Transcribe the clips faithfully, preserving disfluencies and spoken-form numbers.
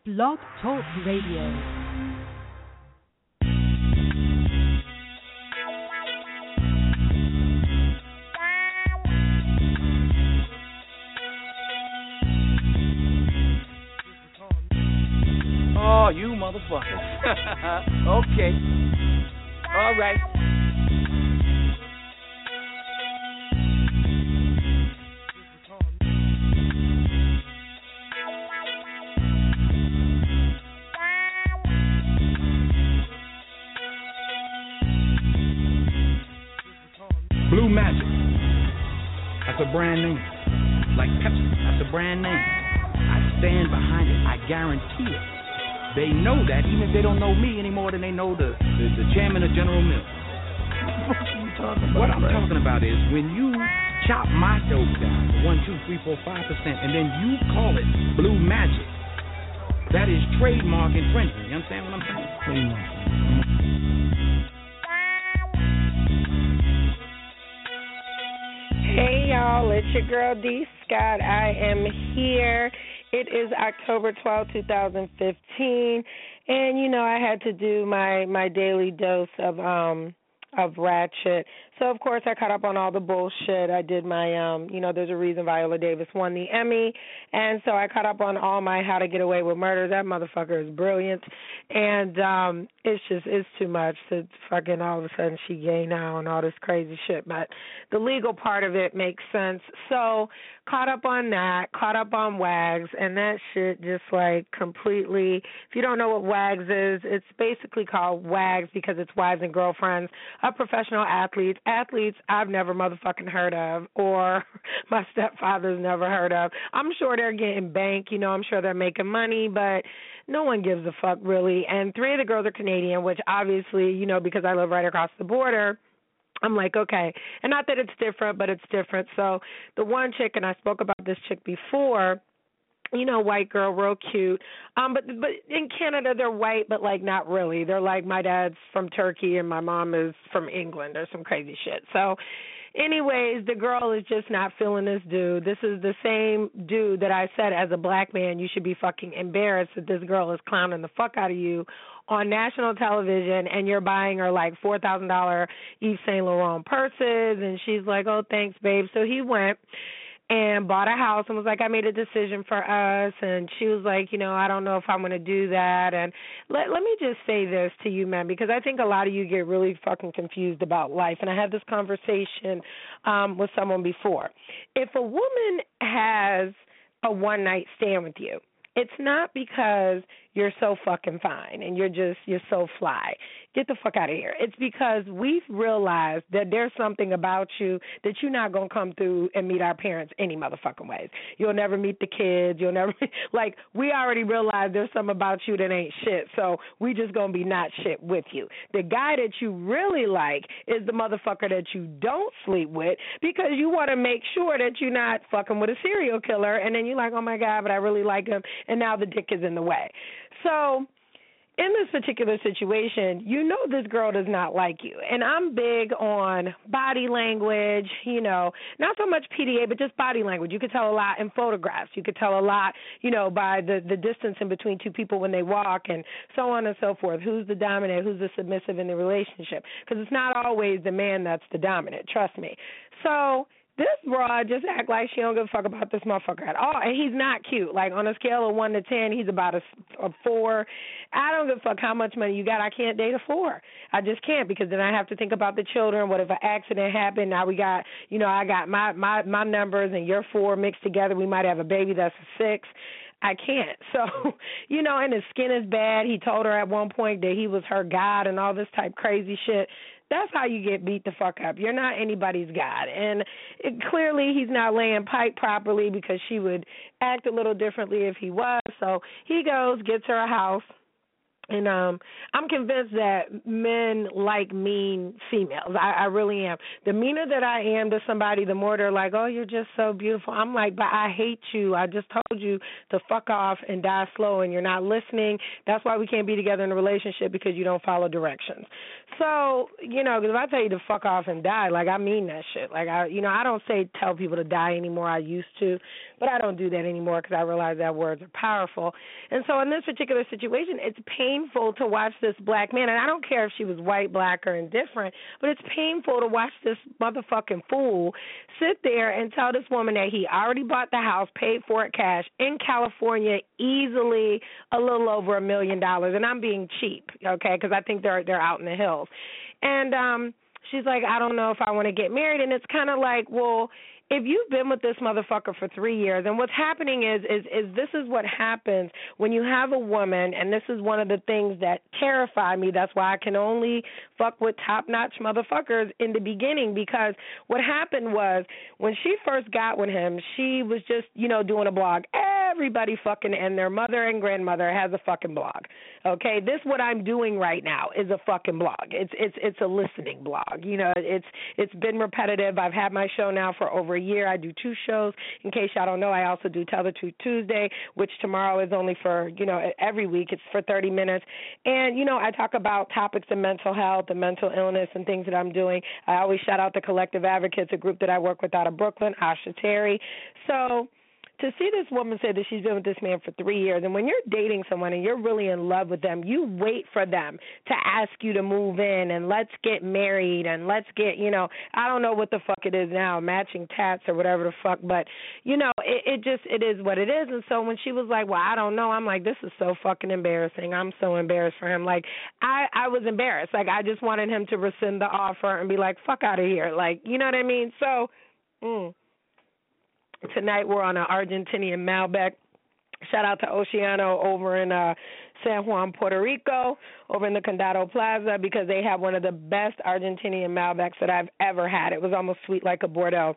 Blog Talk Radio. Oh, you motherfuckers. Okay. All right. Blue Magic. That's a brand name. Like Pepsi. That's a brand name. I stand behind it. I guarantee it. They know that, even if they don't know me any more than they know the, the, the chairman of General Mills. What are you talking about? What I'm man? talking about is when you chop my dope down, one, two, three, four, five percent, and then you call it Blue Magic, that is trademark infringement. You understand what I'm saying? Pretty much. Hey y'all, it's your girl D Scott. I am here. It is October twelfth, twenty fifteen, and you know I had to do my, my daily dose of um of ratchet. So of course I caught up on all the bullshit. I did my um you know there's a reason Viola Davis won the Emmy, and so I caught up on all my How to Get Away with Murder. That motherfucker is brilliant, and um it's just it's too much to fucking all of a sudden she gay now and all this crazy shit. But the legal part of it makes sense. So caught up on that, caught up on WAGs, and that shit just like completely. If you don't know what WAGs is, it's basically called WAGs because it's wives and girlfriends of professional athletes. Athletes I've never motherfucking heard of, or my stepfather's never heard of. I'm sure they're getting bank, you know, I'm sure they're making money, but no one gives a fuck really. And three of the girls are Canadian, which obviously, you know, because I live right across the border, I'm like, okay. And not that it's different, but it's different. So the one chick, and I spoke about this chick before, you know, white girl, real cute. Um, but but in Canada, they're white, but, like, not really. They're like, my dad's from Turkey and my mom is from England or some crazy shit. So anyways, the girl is just not feeling this dude. This is the same dude that I said as a black man you should be fucking embarrassed that this girl is clowning the fuck out of you on national television, and you're buying her like four thousand dollars Yves Saint Laurent purses, and she's like, oh, thanks, babe. So he went and bought a house and was like, I made a decision for us. And she was like, you know, I don't know if I'm going to do that. And let, let me just say this to you, men, because I think a lot of you get really fucking confused about life. And I had this conversation um, with someone before. If a woman has a one-night stand with you, it's not because you're so fucking fine and you're just, you're so fly. Get the fuck out of here. It's because we've realized that there's something about you that you're not going to come through and meet our parents any motherfucking ways. You'll never meet the kids. You'll never, like, we already realized there's something about you that ain't shit, so we just going to be not shit with you. The guy that you really like is the motherfucker that you don't sleep with because you want to make sure that you're not fucking with a serial killer, and then you're like, oh, my God, but I really like him, and now the dick is in the way. So in this particular situation, you know this girl does not like you. And I'm big on body language, you know, not so much P D A, but just body language. You could tell a lot in photographs. You could tell a lot, you know, by the, the distance in between two people when they walk and so on and so forth. Who's the dominant? Who's the submissive in the relationship? Because it's not always the man that's the dominant, trust me. So this broad just act like she don't give a fuck about this motherfucker at all. And he's not cute. Like, on a scale of one to ten, he's about a, a four. I don't give a fuck how much money you got. I can't date a four. I just can't, because then I have to think about the children. What if an accident happened? Now we got, you know, I got my, my, my numbers and your four mixed together. We might have a baby that's a six. I can't. So, you know, and his skin is bad. He told her at one point that he was her God and all this type crazy shit. That's how you get beat the fuck up. You're not anybody's God. And it, clearly he's not laying pipe properly because she would act a little differently if he was. So he goes, gets her a house. And um, I'm convinced that men like mean females. I, I really am. The meaner that I am to somebody, the more they're like, oh, you're just so beautiful. I'm like, but I hate you. I just told you to fuck off and die slow, and you're not listening. That's why we can't be together in a relationship, because you don't follow directions. So, you know, because if I tell you to fuck off and die, like, I mean that shit. Like, I, you know, I don't say tell people to die anymore. I used to, but I don't do that anymore because I realize that words are powerful. And so in this particular situation, it's painful to watch this black man, and I don't care if she was white, black, or indifferent, but it's painful to watch this motherfucking fool sit there and tell this woman that he already bought the house, paid for it cash, in California, easily a little over a million dollars. And I'm being cheap, okay, because I think they're they're out in the hills. And um, she's like, I don't know if I want to get married. And it's kind of like, well, if you've been with this motherfucker for three years, and what's happening is, is, is this is what happens when you have a woman, and this is one of the things that terrify me. That's why I can only fuck with top-notch motherfuckers in the beginning, because what happened was when she first got with him, she was just, you know, doing a blog. Everybody fucking and their mother and grandmother has a fucking blog. Okay, this what I'm doing right now is a fucking blog. It's it's it's a listening blog. You know, it's it's been repetitive. I've had my show now for over a year. I do two shows. In case y'all don't know, I also do Tell the Truth Tuesday, which tomorrow is only for, you know, every week. It's for thirty minutes. And, you know, I talk about topics of mental health and mental illness and things that I'm doing. I always shout out the Collective Advocates, a group that I work with out of Brooklyn, Asha Terry. So to see this woman say that she's been with this man for three years, and when you're dating someone and you're really in love with them, you wait for them to ask you to move in and let's get married and let's get, you know, I don't know what the fuck it is now, matching tats or whatever the fuck, but, you know, it, it just, it is what it is. And so when she was like, well, I don't know, I'm like, this is so fucking embarrassing. I'm so embarrassed for him. Like, I, I was embarrassed. Like, I just wanted him to rescind the offer and be like, fuck out of here. Like, you know what I mean? So, mm. Tonight we're on an Argentinian Malbec. Shout out to Oceano over in uh, San Juan, Puerto Rico, over in the Condado Plaza, because they have one of the best Argentinian Malbecs that I've ever had. It was almost sweet like a Bordeaux.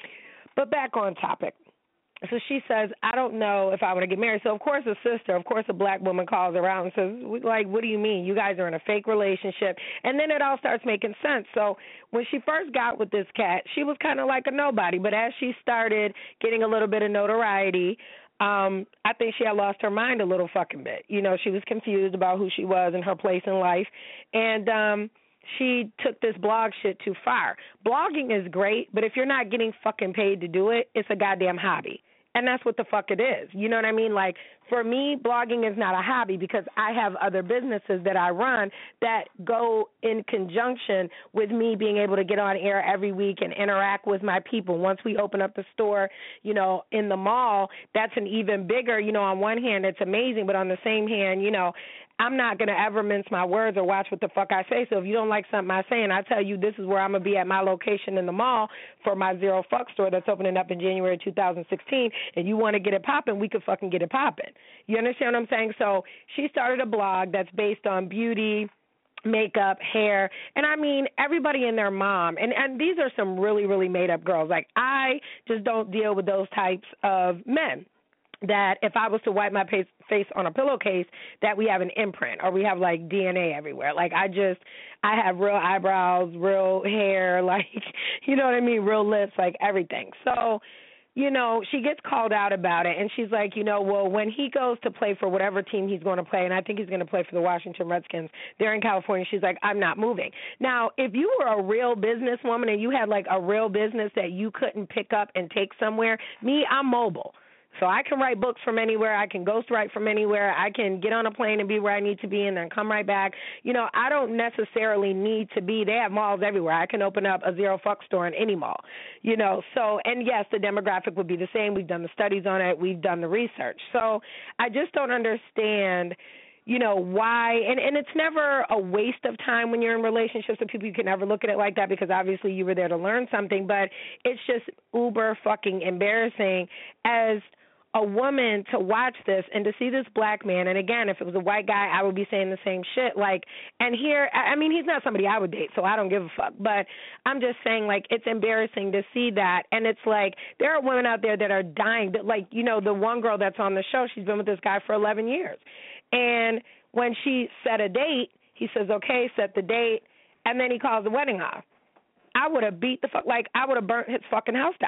But back on topic. So she says, I don't know if I want to get married. So, of course, a sister, of course, a black woman calls her out and says, like, what do you mean? You guys are in a fake relationship. And then it all starts making sense. So when she first got with this cat, she was kind of like a nobody. But as she started getting a little bit of notoriety, um, I think she had lost her mind a little fucking bit. You know, she was confused about who she was and her place in life. And um she took this blog shit too far. Blogging is great, but if you're not getting fucking paid to do it, it's a goddamn hobby. And that's what the fuck it is. You know what I mean? Like, for me, blogging is not a hobby because I have other businesses that I run that go in conjunction with me being able to get on air every week and interact with my people. Once we open up the store, you know, in the mall, that's an even bigger, you know, on one hand, it's amazing, but on the same hand, you know, I'm not going to ever mince my words or watch what the fuck I say. So if you don't like something I say and I tell you this is where I'm going to be at my location in the mall for my Zero Fuck store that's opening up in January two thousand sixteen, and you want to get it popping, we could fucking get it popping. You understand what I'm saying? So she started a blog that's based on beauty, makeup, hair, and I mean everybody and their mom. And, and these are some really, really made-up girls. Like, I just don't deal with those types of men that if I was to wipe my face on a pillowcase, that we have an imprint or we have, like, D N A everywhere. Like, I just, I have real eyebrows, real hair, like, you know what I mean, real lips, like everything. So, you know, she gets called out about it, and she's like, you know, well, when he goes to play for whatever team he's going to play, and I think he's going to play for the Washington Redskins, they're in California, she's like, I'm not moving. Now, if you were a real businesswoman and you had, like, a real business that you couldn't pick up and take somewhere, me, I'm mobile. So I can write books from anywhere. I can ghostwrite from anywhere. I can get on a plane and be where I need to be and then come right back. You know, I don't necessarily need to be. They have malls everywhere. I can open up a Zero Fuck store in any mall. You know, so, and yes, the demographic would be the same. We've done the studies on it. We've done the research. So I just don't understand, you know, why, and, and it's never a waste of time when you're in relationships with people. You can never look at it like that because obviously you were there to learn something, but it's just uber fucking embarrassing as a woman to watch this and to see this black man, and again, if it was a white guy, I would be saying the same shit, like, and here, I mean, he's not somebody I would date, so I don't give a fuck, but I'm just saying, like, it's embarrassing to see that, and it's like, there are women out there that are dying, that, like, you know, the one girl that's on the show, she's been with this guy for eleven years, and when she set a date, he says, okay, set the date, and then he calls the wedding off. I would have beat the fuck, like, I would have burnt his fucking house down.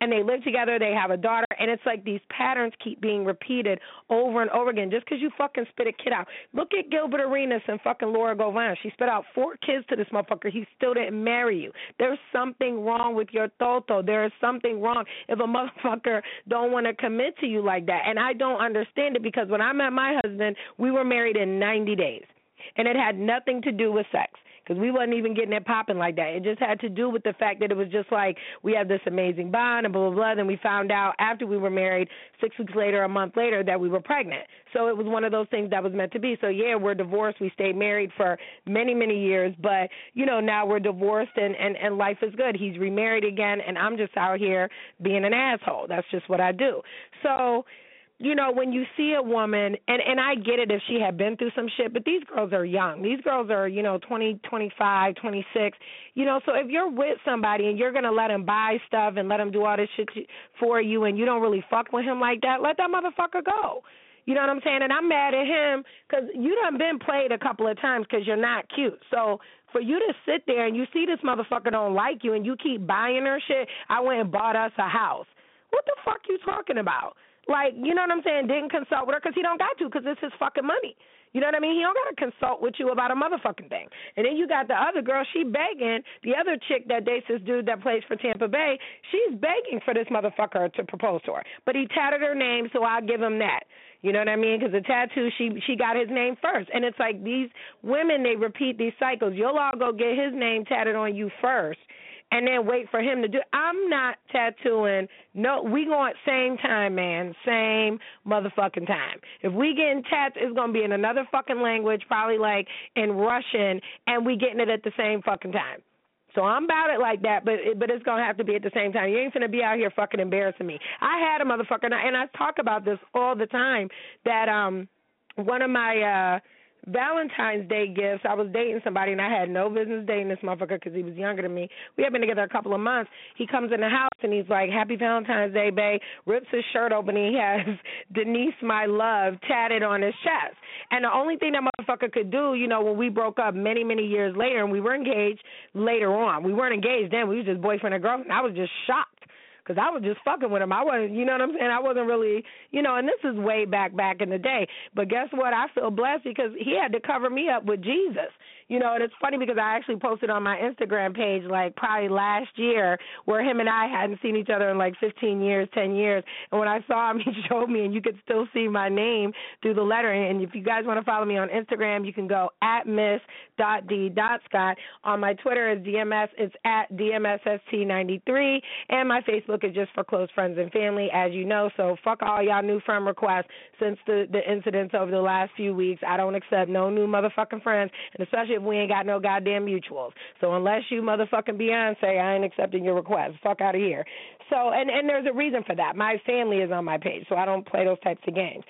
and they live together, they have a daughter, and it's like these patterns keep being repeated over and over again just because you fucking spit a kid out. Look at Gilbert Arenas and fucking Laura Govan. She spit out four kids to this motherfucker. He still didn't marry you. There's something wrong with your toto. There is something wrong if a motherfucker don't want to commit to you like that. And I don't understand it because when I met my husband, we were married in ninety days. And it had nothing to do with sex because we wasn't even getting it popping like that. It just had to do with the fact that it was just like we had this amazing bond and blah, blah, blah. Then we found out after we were married, six weeks later, a month later, that we were pregnant. So it was one of those things that was meant to be. So, yeah, we're divorced. We stayed married for many, many years. But, you know, now we're divorced and, and, and life is good. He's remarried again, and I'm just out here being an asshole. That's just what I do. So, you know, when you see a woman, and, and I get it if she had been through some shit, but these girls are young. These girls are, you know, twenty, twenty-five, twenty-six. You know, so if you're with somebody and you're going to let him buy stuff and let him do all this shit for you and you don't really fuck with him like that, let that motherfucker go. You know what I'm saying? And I'm mad at him because you done been played a couple of times because you're not cute. So for you to sit there and you see this motherfucker don't like you and you keep buying her shit, I went and bought us a house. What the fuck you talking about? Like, you know what I'm saying, didn't consult with her because he don't got to because it's his fucking money. You know what I mean? He don't got to consult with you about a motherfucking thing. And then you got the other girl, she begging, the other chick that dates this dude that plays for Tampa Bay, she's begging for this motherfucker to propose to her. But he tatted her name, so I'll give him that. You know what I mean? Because the tattoo, she she got his name first. And it's like these women, they repeat these cycles. You'll all go get his name tatted on you first and then wait for him to do it. I'm not tattooing. No, we going same time, man. Same motherfucking time. If we getting tats, it's going to be in another fucking language, probably like in Russian, and we getting it at the same fucking time. So I'm about it like that, but it, but it's going to have to be at the same time. You ain't going to be out here fucking embarrassing me. I had a motherfucker, and I, and I talk about this all the time, that um one of my uh, Valentine's Day gifts, I was dating somebody, and I had no business dating this motherfucker because he was younger than me. We had been together a couple of months. He comes in the house, and he's like, "Happy Valentine's Day, babe," rips his shirt open, and he has "Denise, my love" tatted on his chest. And the only thing that motherfucker could do, you know, when we broke up many, many years later, and we were engaged later on. We weren't engaged then. We was just boyfriend and girlfriend. I was just shocked. Because I was just fucking with him. I wasn't, you know what I'm saying? I wasn't really, you know, and this is way back, back in the day. But guess what? I feel blessed because he had to cover me up with Jesus. You know, and it's funny because I actually posted on my Instagram page like probably last year where him and I hadn't seen each other in like fifteen years, ten years. And when I saw him, he showed me, and you could still see my name through the lettering. And if you guys want to follow me on Instagram, you can go at miss dot d dot scott. On my Twitter is D M S. It's at D M S S T ninety-three. And my Facebook is just for close friends and family, as you know. So fuck all y'all new friend requests since the, the incidents over the last few weeks. I don't accept no new motherfucking friends, and especially if we ain't got no goddamn mutuals. So unless you motherfucking Beyonce, I ain't accepting your request. Fuck out of here. So, and, and there's a reason for that. My family is on my page, so I don't play those types of games.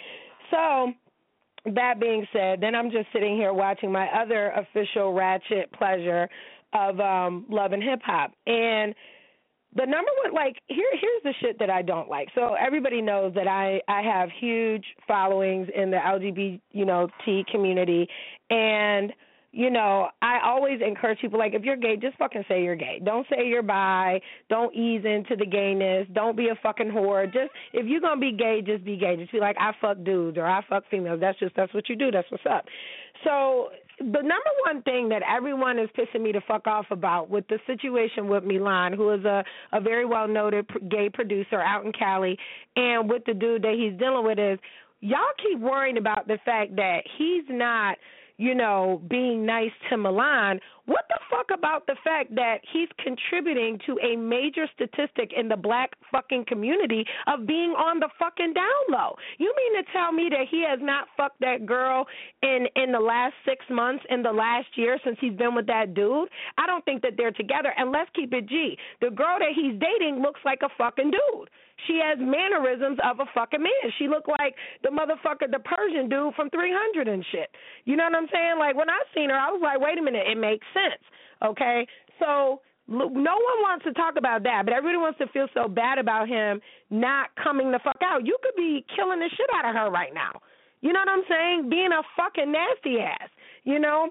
So that being said, then I'm just sitting here watching my other official ratchet pleasure of um, Love and Hip Hop. And the number one, like, here, here's the shit that I don't like. So everybody knows that I, I have huge followings in the L G B T, you know, T community. And, you know, I always encourage people, like, if you're gay, just fucking say you're gay. Don't say you're bi. Don't ease into the gayness. Don't be a fucking whore. Just, if you're going to be gay, just be gay. Just be like, I fuck dudes or I fuck females. That's just, that's what you do. That's what's up. So the number one thing that everyone is pissing me to fuck off about with the situation with Milan, who is a, a very well-noted gay producer out in Cali, and with the dude that he's dealing with is, y'all keep worrying about the fact that he's not, you know, being nice to Milan. What the fuck about the fact that he's contributing to a major statistic in the black fucking community of being on the fucking down low? You mean to tell me that he has not fucked that girl in, in the last six months, in the last year since he's been with that dude? I don't think that they're together. And let's keep it G. The girl that he's dating looks like a fucking dude. She has mannerisms of a fucking man. She looked like the motherfucker, the Persian dude from three hundred and shit. You know what I'm saying? Like, when I seen her, I was like, wait a minute, it makes sense, okay? So no one wants to talk about that, but everybody wants to feel so bad about him not coming the fuck out. You could be killing the shit out of her right now. You know what I'm saying? Being a fucking nasty ass, you know?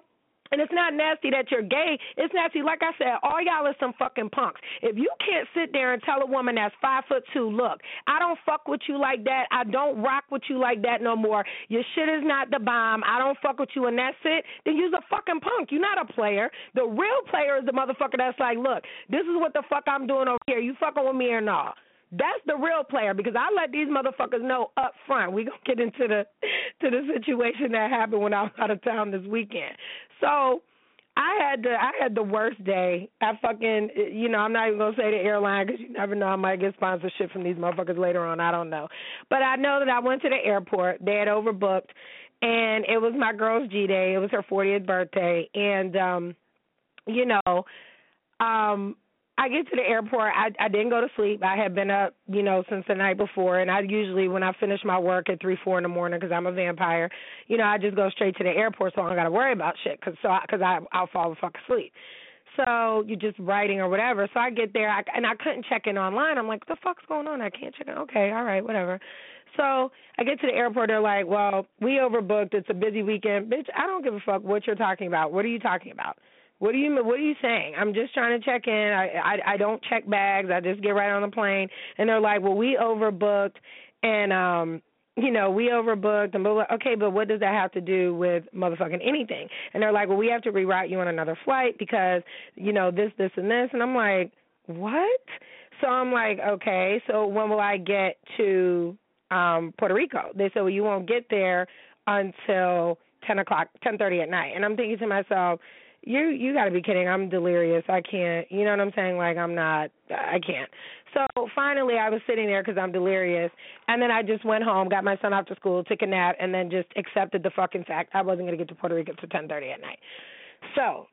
And it's not nasty that you're gay. It's nasty, like I said, all y'all are some fucking punks. If you can't sit there and tell a woman that's five foot two, look, I don't fuck with you like that. I don't rock with you like that no more. Your shit is not the bomb. I don't fuck with you, and that's it. Then you're a fucking punk. You're not a player. The real player is the motherfucker that's like, look, this is what the fuck I'm doing over here. You fucking with me or not? That's the real player, because I let these motherfuckers know up front. We gonna get into the to the situation that happened when I was out of town this weekend. So I had the I had the worst day. I fucking, you know, I'm not even gonna say the airline, because you never know, I might get sponsorship from these motherfuckers later on. I don't know, but I know that I went to the airport. They had overbooked, and it was my girl's G Day. It was her fortieth birthday, and um, you know, um. I get to the airport. I, I didn't go to sleep. I had been up, you know, since the night before, and I usually, when I finish my work at three, four in the morning, because I'm a vampire, you know, I just go straight to the airport, so I don't got to worry about shit, because so I, cause I, I'll fall the fuck asleep. So you're just writing or whatever. So I get there, I, and I couldn't check in online. I'm like, what the fuck's going on? I can't check in. Okay, all right, whatever. So I get to the airport. They're like, well, we overbooked. It's a busy weekend. Bitch, I don't give a fuck what you're talking about. What are you talking about? What do you What are you saying? I'm just trying to check in. I, I I don't check bags. I just get right on the plane. And they're like, well, we overbooked, and um, you know, we overbooked. And blah, blah. Okay, but what does that have to do with motherfucking anything? And they're like, well, we have to reroute you on another flight because you know this, this, and this. And I'm like, what? So I'm like, okay. So when will I get to um, Puerto Rico? They said, well, you won't get there until ten o'clock, ten thirty at night. And I'm thinking to myself, You you got to be kidding. I'm delirious. I can't. You know what I'm saying? Like, I'm not. I can't. So finally I was sitting there because I'm delirious. And then I just went home, got my son off to school, took a nap, and then just accepted the fucking fact I wasn't going to get to Puerto Rico until ten thirty at night. So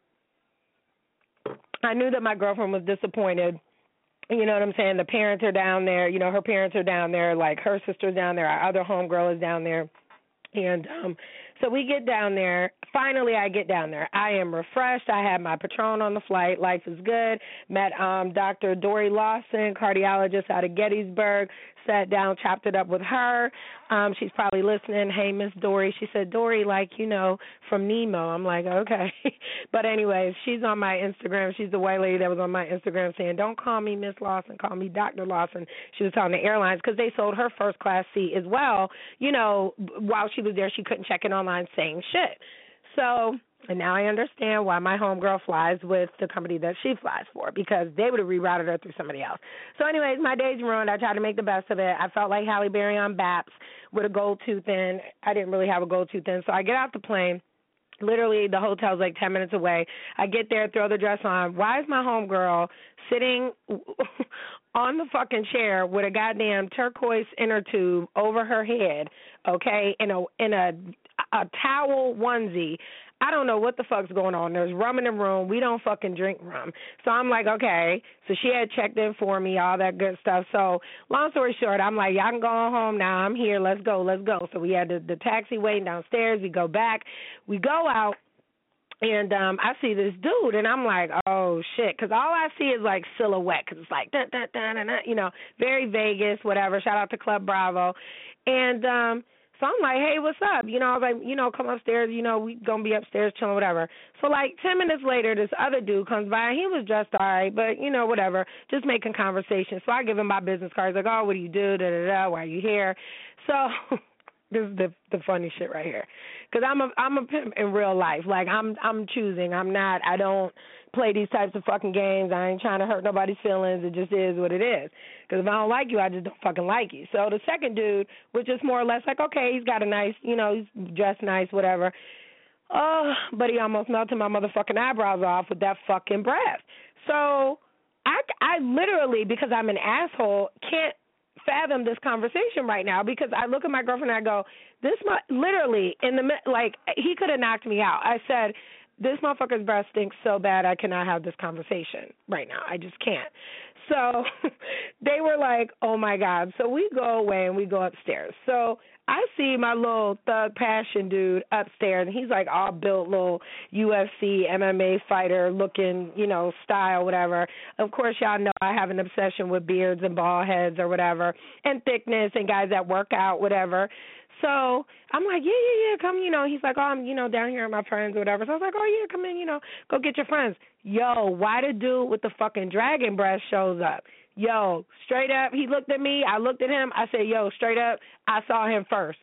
I knew that my girlfriend was disappointed. You know what I'm saying? The parents are down there. You know, her parents are down there. Like, her sister's down there. Our other homegirl is down there. And um, so we get down there. Finally, I get down there. I am refreshed. I had my Patron on the flight. Life is good. Met um, Doctor Dory Lawson, cardiologist out of Gettysburg. Sat down, chopped it up with her. Um, she's probably listening. Hey, Miss Dory. She said, Dory, like, you know, from Nemo. I'm like, okay. But anyways, she's on my Instagram. She's the white lady that was on my Instagram saying, don't call me Miss Lawson, call me Doctor Lawson. She was telling the airlines because they sold her first class seat as well. You know, while she was there, she couldn't check in online saying shit. So, and now I understand why my homegirl flies with the company that she flies for, because they would have rerouted her through somebody else. So anyways, my day's ruined. I tried to make the best of it. I felt like Halle Berry on Baps with a gold tooth in. I didn't really have a gold tooth in. So I get off the plane. Literally, the hotel's like ten minutes away. I get there, throw the dress on. Why is my homegirl sitting on the fucking chair with a goddamn turquoise inner tube over her head, okay, in a in a a towel onesie? I don't know what the fuck's going on. There's rum in the room. We don't fucking drink rum. So I'm like, okay. So she had checked in for me, all that good stuff. So long story short, I'm like, y'all can go home now. I'm here. Let's go. Let's go. So we had the, the taxi waiting downstairs. We go back. We go out. And um, I see this dude, and I'm like, oh, shit, because all I see is, like, silhouette, because it's like, dun, dun, dun, dun, dun, you know, very Vegas, whatever. Shout out to Club Bravo. And um, so I'm like, hey, what's up? You know, I was like, you know, come upstairs. You know, we going to be upstairs chilling, whatever. So, like, ten minutes later, this other dude comes by, and he was dressed all right, but, you know, whatever, just making conversation. So I give him my business card. He's like, oh, what do you do? Da-da-da, why are you here? So this is the the funny shit right here, because I'm a I'm a pimp in real life. Like, I'm I'm choosing. I'm not. I don't play these types of fucking games. I ain't trying to hurt nobody's feelings. It just is what it is. Because if I don't like you, I just don't fucking like you. So the second dude was just more or less like, okay, he's got a nice, you know, he's dressed nice, whatever. Oh, but he almost melted my motherfucking eyebrows off with that fucking breath. So I I literally, because I'm an asshole, can't fathom this conversation right now, because I look at my girlfriend and I go, this mu- literally in the like he could have knocked me out. I said, this motherfucker's breath stinks so bad I cannot have this conversation right now. I just can't. So they were like, oh my God. So we go away and we go upstairs. So I see my little thug passion dude upstairs, and he's like all built, little U F C, M M A fighter looking, you know, style, whatever. Of course, y'all know I have an obsession with beards and bald heads or whatever, and thickness and guys that work out, whatever. So I'm like, yeah, yeah, yeah, come, you know. He's like, oh, I'm, you know, down here with my friends or whatever. So I was like, oh, yeah, come in, you know, go get your friends. Yo, why the dude with the fucking dragon breast shows up? Yo, straight up, he looked at me. I looked at him. I said, yo, straight up, I saw him first.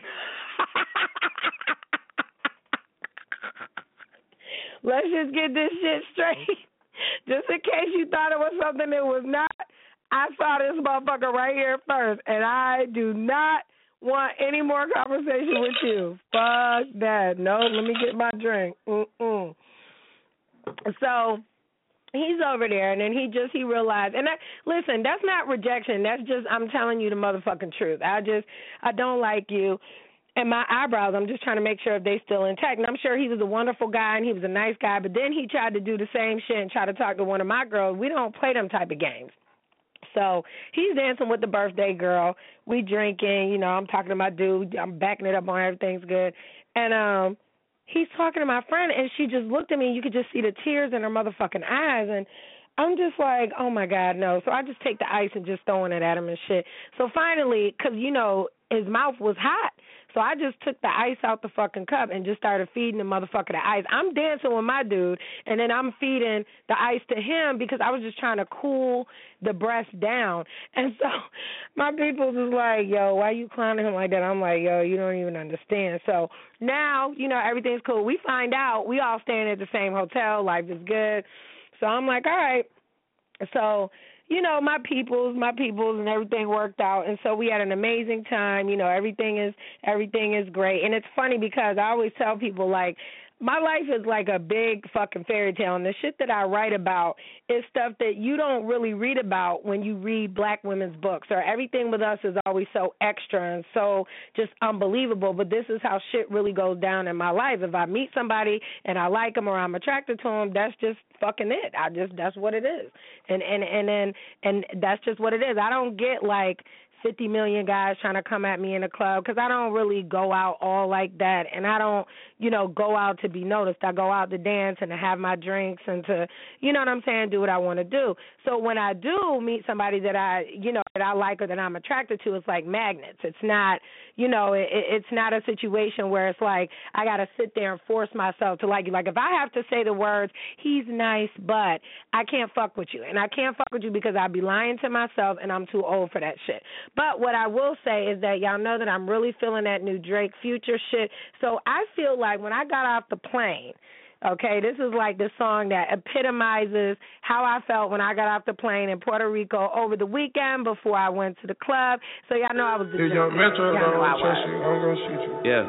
Let's just get this shit straight. Just in case you thought it was something it was not, I saw this motherfucker right here first, and I do not want any more conversation with you. Fuck that. No, let me get my drink. Mm-mm. So he's over there, and then he just, he realized, and I, listen, that's not rejection. That's just, I'm telling you the motherfucking truth. I just, I don't like you. And my eyebrows, I'm just trying to make sure if they still intact. And I'm sure he was a wonderful guy and he was a nice guy, but then he tried to do the same shit and try to talk to one of my girls. We don't play them type of games. So he's dancing with the birthday girl. We drinking, you know, I'm talking to my dude. I'm backing it up on everything's good. And um, he's talking to my friend, and she just looked at me. You could just see the tears in her motherfucking eyes. And I'm just like, oh, my God, no. So I just take the ice and just throwing it at him and shit. So finally, because, you know, his mouth was hot. So I just took the ice out the fucking cup and just started feeding the motherfucker the ice. I'm dancing with my dude, and then I'm feeding the ice to him because I was just trying to cool the breast down. And so my people was like, yo, why you clowning him like that? I'm like, yo, you don't even understand. So now, you know, everything's cool. We find out we all staying at the same hotel. Life is good. So I'm like, all right. So, you know, my peoples, my peoples, and everything worked out, and so we had an amazing time. You know, everything is everything is great, and it's funny because I always tell people, like, my life is like a big fucking fairy tale, and the shit that I write about is stuff that you don't really read about when you read black women's books, or everything with us is always so extra and so just unbelievable, but this is how shit really goes down in my life. If I meet somebody and I like them or I'm attracted to them, that's just fucking it. I just, that's what it is. And, and, and then, and that's just what it is. I don't get like fifty million guys trying to come at me in the club because I don't really go out all like that, and I don't, you know, go out to be noticed. I go out to dance and to have my drinks and to, you know what I'm saying, do what I want to do. So when I do meet somebody that I, you know, that I like or that I'm attracted to, it's like magnets. It's not, you know, it, it's not a situation where it's like I got to sit there and force myself to like you. Like if I have to say the words, he's nice, but I can't fuck with you. And I can't fuck with you because I'd be lying to myself and I'm too old for that shit. But what I will say is that y'all know that I'm really feeling that new Drake Future shit. So I feel like when I got off the plane, okay, this is like the song that epitomizes how I felt when I got off the plane in Puerto Rico over the weekend before I went to the club. So y'all know I was the Young Metro, y'all know I was. You. I'm gonna shoot you. Yeah.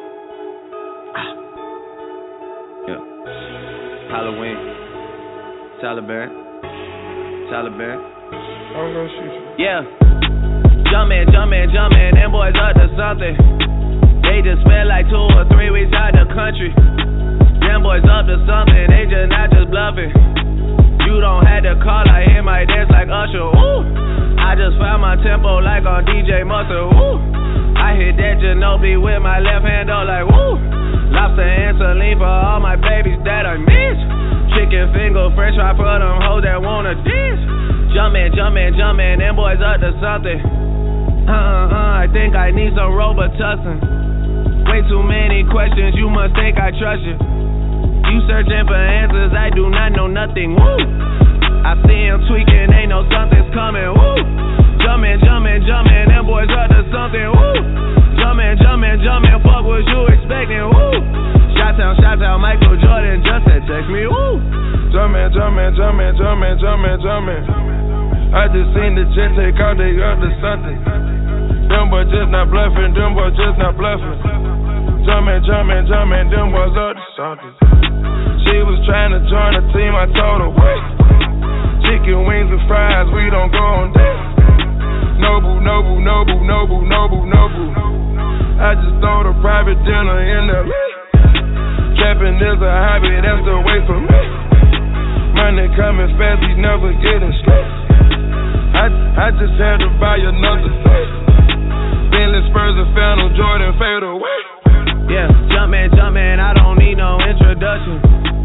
Yeah. Halloween. Taliban. Taliban. I'm gonna shoot you. Yeah. Jumpin', jumpin', jumpin', them boys up to something. They just spent like two or three weeks out the country. Them boys up to something, they just not just bluffing. You don't have to call, I hear my dance like Usher, woo. I just found my tempo like on D J Mustard, woo. I hit that Ginobili with my left hand, though, like woo. Lobster and saline for all my babies that I miss. Chicken finger, french fry for them hoes that wanna dance. Jumpin', jumpin', jumpin', them boys up to something. Uh-uh-uh, I think I need some Robitussin. Way too many questions, you must think I trust you. You searching for answers, I do not know nothing, woo. I see him tweaking, ain't no something's coming, woo. Jumpin', jumpin', jumpin', them boys up to something, woo. Jumpin', jumpin', jumpin', fuck what you expecting, woo. Shout out, shout out, Michael Jordan just said text me, woo. Jumpin', jumpin', jumpin', jumpin', jumpin', jumpin'. I just seen the jet take out, they up to something. Them boys just not bluffing, them boys just not bluffing. Jumpin', jumpin', jumpin', them boys up to something. She was trying to join the team, I told her, wait. Chicken wings and fries, we don't go on that. Noble, noble, noble, noble, noble, noble. I just throw the private dinner in the list. Trapping is a hobby, that's the way for me. Money coming fast, we never getting stressed. I, I just had to buy another set. Bentley Spurs and Phantom Jordan fade away. Yeah, jumpin', jumpin', I don't need no introduction.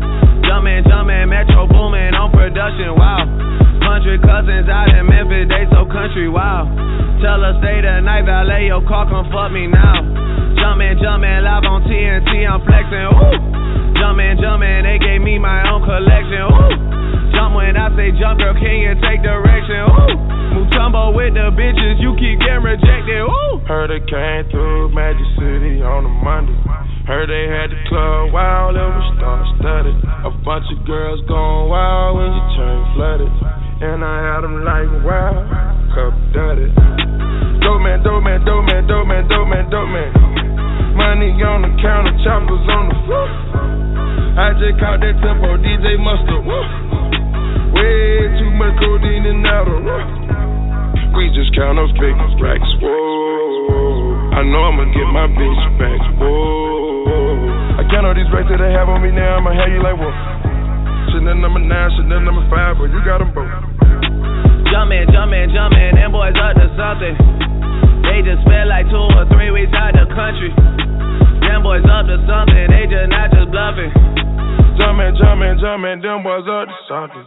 Jumpin', jumpin', Metro boomin' on production, wow. Hundred cousins out in Memphis, they so country, wow. Tell her stay the night, valet your car, come fuck me now. Jumpin', jumpin', live on T N T, I'm flexin', ooh. Jumpin', jumpin', they gave me my own collection, ooh. Jump when I say jump, girl, can you take direction, ooh. Mutombo with the bitches, you keep getting rejected, ooh. Heard it came through Magic City on a Monday. Heard they had the club wild, it was star-studded. A bunch of girls going wild when you turn flooded. And I had them like wow, cup dirty. Dope man, dope man, dope man, dope man, dope man, dope man. Money on the counter, choppers on the floor. I just caught that tempo, D J Mustard. Woo. Way too much codeine in out of rough. We just count those big racks, whoa. I know I'ma get my bitch back, whoa. I count all these racks that they have on me now, I'ma have you like, whoa. Chanel number nine, Chanel number five, but you got them both. Jumpin', jumpin', jumpin', them boys up to something. They just spent like two or three weeks out the country. Them boys up to something, they just not just bluffing. Jumpin', jumpin', jumpin', them boys up to something.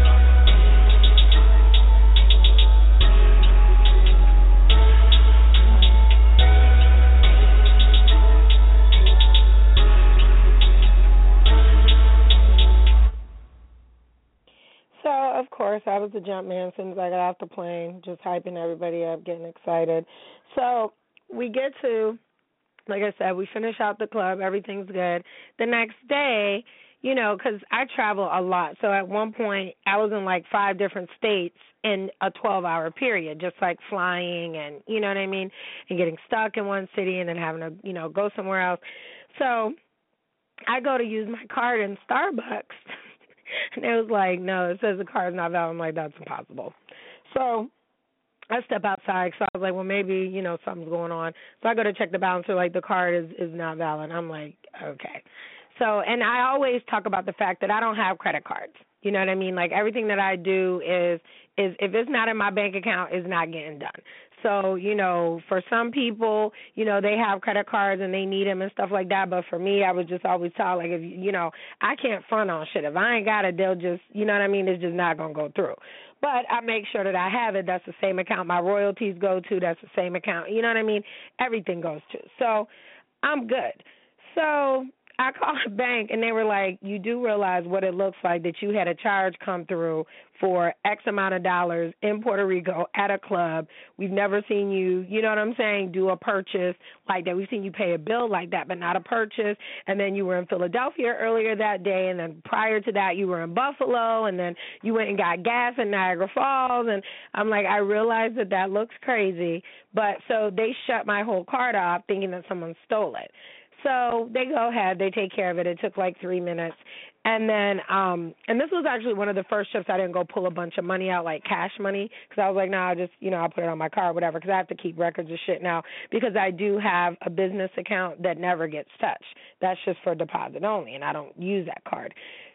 So, of course, I was the jump man as soon as I got off the plane, just hyping everybody up, getting excited. So we get to, like I said, we finish out the club, everything's good. The next day, you know, because I travel a lot. So at one point, I was in like five different states in a twelve-hour period, just like flying and, you know what I mean, and getting stuck in one city and then having to, you know, go somewhere else. So I go to use my card in Starbucks. And it was like, no, it says the card's not valid. I'm like, that's impossible. So I step outside, so I was like, well, maybe, you know, something's going on. So I go to check the balance, so like, the card is, is not valid. I'm like, okay. So, and I always talk about the fact that I don't have credit cards. You know what I mean? Like, everything that I do is, is if it's not in my bank account, it's not getting done. So, you know, for some people, you know, they have credit cards and they need them and stuff like that. But for me, I was just always taught, like, if you know, I can't front on shit. If I ain't got it, they'll just, you know what I mean? It's just not going to go through. But I make sure that I have it. That's the same account my royalties go to. That's the same account. You know what I mean? Everything goes to. So I'm good. So I called the bank, and they were like, you do realize what it looks like that you had a charge come through for X amount of dollars in Puerto Rico at a club. We've never seen you, you know what I'm saying, do a purchase like that. We've seen you pay a bill like that, but not a purchase. And then you were in Philadelphia earlier that day, and then prior to that you were in Buffalo, and then you went and got gas in Niagara Falls. And I'm like, I realize that that looks crazy. But so they shut my whole card off thinking that someone stole it. So they go ahead, they take care of it. It took like three minutes. And then, um, and this was actually one of the first trips I didn't go pull a bunch of money out, like cash money, because I was like, no, nah, I'll just, you know, I'll put it on my card, whatever, because I have to keep records of shit now, because I do have a business account that never gets touched. That's just for deposit only, and I don't use that card.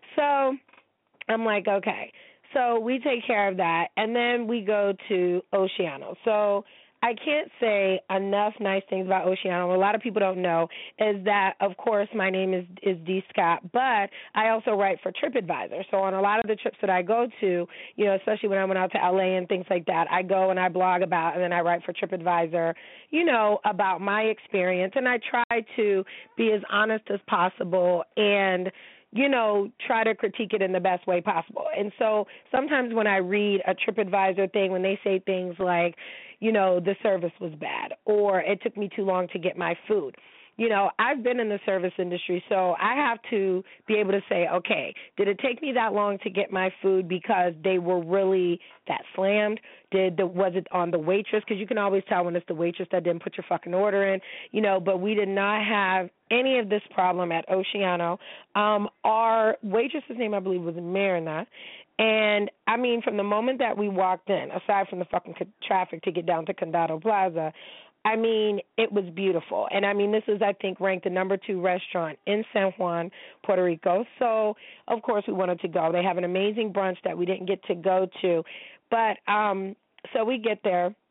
So I'm like, okay. So we take care of that, and then we go to Oceano. So I can't say enough nice things about Oceano. What a lot of people don't know is that, of course, my name is, is D. Scott, but I also write for TripAdvisor. So on a lot of the trips that I go to, you know, especially when I went out to L A and things like that, I go and I blog about, and then I write for TripAdvisor, you know, about my experience. And I try to be as honest as possible and, you know, try to critique it in the best way possible. And so sometimes when I read a TripAdvisor thing, when they say things like, you know, the service was bad, or it took me too long to get my food. You know, I've been in the service industry, so I have to be able to say, okay, did it take me that long to get my food because they were really that slammed? Did the, was it on the waitress? Because you can always tell when it's the waitress that didn't put your fucking order in. You know, but we did not have any of this problem at Oceano. Um, our waitress's name, I believe, was Marina. And, I mean, from the moment that we walked in, aside from the fucking traffic to get down to Condado Plaza, I mean, it was beautiful. And, I mean, this is, I think, ranked the number two restaurant in San Juan, Puerto Rico. So, of course, we wanted to go. They have an amazing brunch that we didn't get to go to. But, um, so we get there.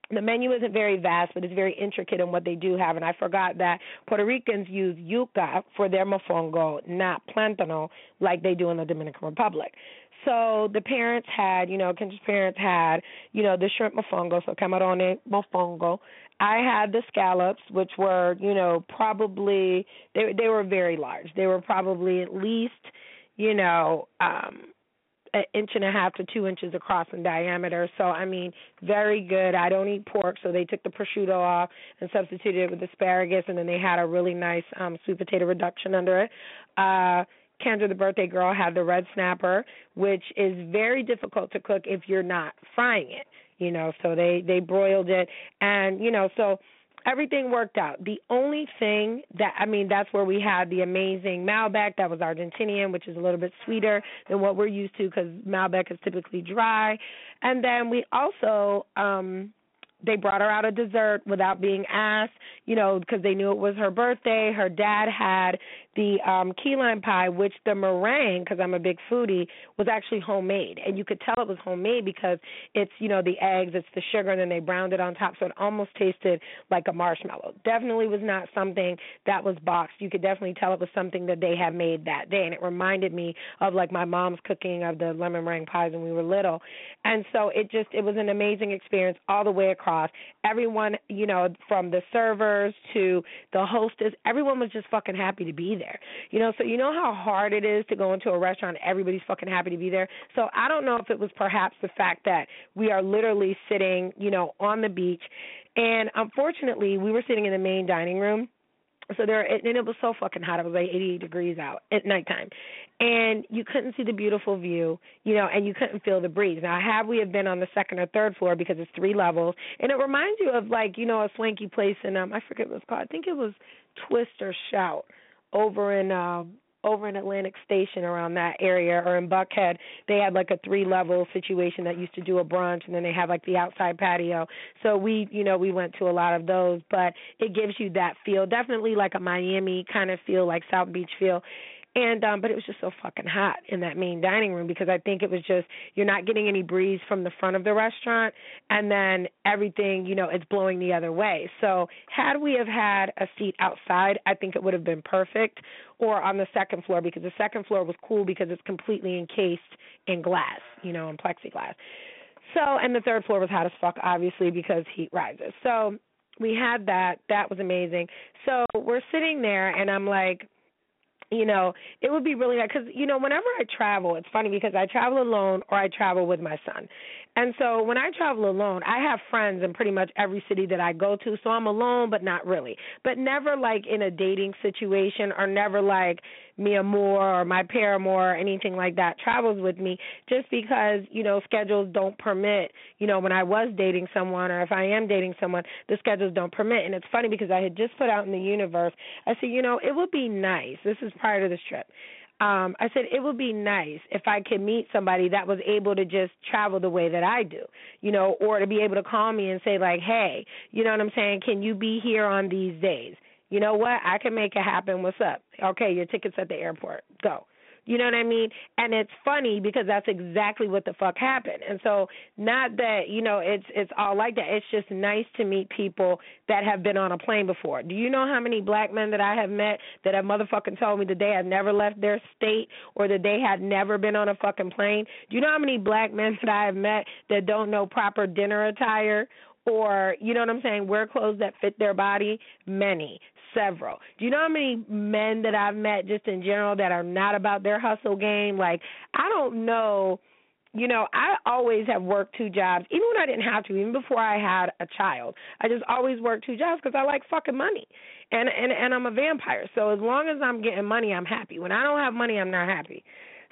the menu isn't very vast, but it's very intricate in what they do have. And I forgot that Puerto Ricans use yuca for their mofongo, not plátano, like they do in the Dominican Republic. So the parents had, you know, Kendra's parents had, you know, the shrimp mofongo, so camarone mofongo. I had the scallops, which were, you know, probably, they they were very large. They were probably at least, you know, um, an inch and a half to two inches across in diameter. So, I mean, very good. I don't eat pork, so they took the prosciutto off and substituted it with asparagus, and then they had a really nice um, sweet potato reduction under it. Uh, Kendra, the birthday girl, had the red snapper, which is very difficult to cook if you're not frying it, you know, so they, they broiled it. And, you know, so everything worked out. The only thing that, I mean, that's where we had the amazing Malbec that was Argentinian, which is a little bit sweeter than what we're used to because Malbec is typically dry. And then we also, um, they brought her out a dessert without being asked, you know, because they knew it was her birthday. Her dad had the um, key lime pie, which the meringue, because I'm a big foodie, was actually homemade. And you could tell it was homemade because it's, you know, the eggs, it's the sugar, and then they browned it on top, so it almost tasted like a marshmallow. Definitely was not something that was boxed. You could definitely tell it was something that they had made that day, and it reminded me of, like, my mom's cooking of the lemon meringue pies when we were little. And so it just, it was an amazing experience all the way across. Everyone, you know, from the servers to the hostess, everyone was just fucking happy to be there. You know, so you know how hard it is to go into a restaurant, everybody's fucking happy to be there. So I don't know if it was perhaps the fact that we are literally sitting, you know, on the beach. And unfortunately, we were sitting in the main dining room. So there, and it was so fucking hot. It was like eighty-eight degrees out at nighttime, and you couldn't see the beautiful view, you know, and you couldn't feel the breeze. Now, have we have been on the second or third floor because it's three levels, and it reminds you of, like, you know, a swanky place in um I forget what it's called. I think it was Twist or Shout over in uh, over in Atlantic Station around that area, or in Buckhead. They had like a three-level situation that used to do a brunch, and then they have like the outside patio. So we, you know, we went to a lot of those, but it gives you that feel, definitely like a Miami kind of feel, like South Beach feel. And um, but it was just so fucking hot in that main dining room because I think it was just, you're not getting any breeze from the front of the restaurant, and then everything, you know, it's blowing the other way. So had we have had a seat outside, I think it would have been perfect, or on the second floor, because the second floor was cool because it's completely encased in glass, you know, in plexiglass. So, and the third floor was hot as fuck, obviously, because heat rises. So we had that. That was amazing. So we're sitting there, and I'm like, you know, it would be really nice because, you know, whenever I travel, it's funny because I travel alone or I travel with my son. And so when I travel alone, I have friends in pretty much every city that I go to, so I'm alone, but not really. But never like in a dating situation, or never like mi amor or my paramour or anything like that travels with me, just because, you know, schedules don't permit, you know, when I was dating someone, or if I am dating someone, the schedules don't permit. And it's funny because I had just put out in the universe, I said, you know, it would be nice, this is prior to this trip, Um, I said it would be nice if I could meet somebody that was able to just travel the way that I do, you know, or to be able to call me and say, like, hey, you know what I'm saying, can you be here on these days? You know what? I can make it happen. What's up? Okay, your ticket's at the airport. Go. You know what I mean? And it's funny because that's exactly what the fuck happened. And so not that, you know, it's it's all like that. It's just nice to meet people that have been on a plane before. Do you know how many black men that I have met that have motherfucking told me that they had never left their state, or that they had never been on a fucking plane? Do you know how many black men that I have met that don't know proper dinner attire, or, you know what I'm saying, wear clothes that fit their body? Many. Several. Do you know how many men that I've met just in general that are not about their hustle game? Like, I don't know, you know, I always have worked two jobs, even when I didn't have to, even before I had a child. I just always worked two jobs because I like fucking money. And, and, and I'm a vampire. So as long as I'm getting money, I'm happy. When I don't have money, I'm not happy.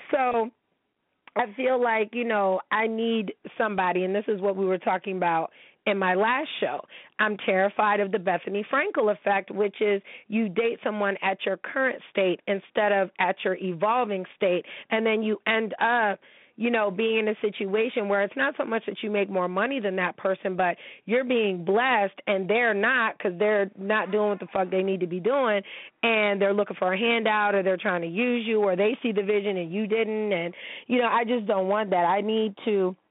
So I feel like, you know, I need somebody, and this is what we were talking about in my last show. I'm terrified of the Bethany Frankel effect, which is you date someone at your current state instead of at your evolving state, and then you end up, you know, being in a situation where it's not so much that you make more money than that person, but you're being blessed and they're not, because they're not doing what the fuck they need to be doing, and they're looking for a handout, or they're trying to use you, or they see the vision and you didn't. And, you know, I just don't want that. I need to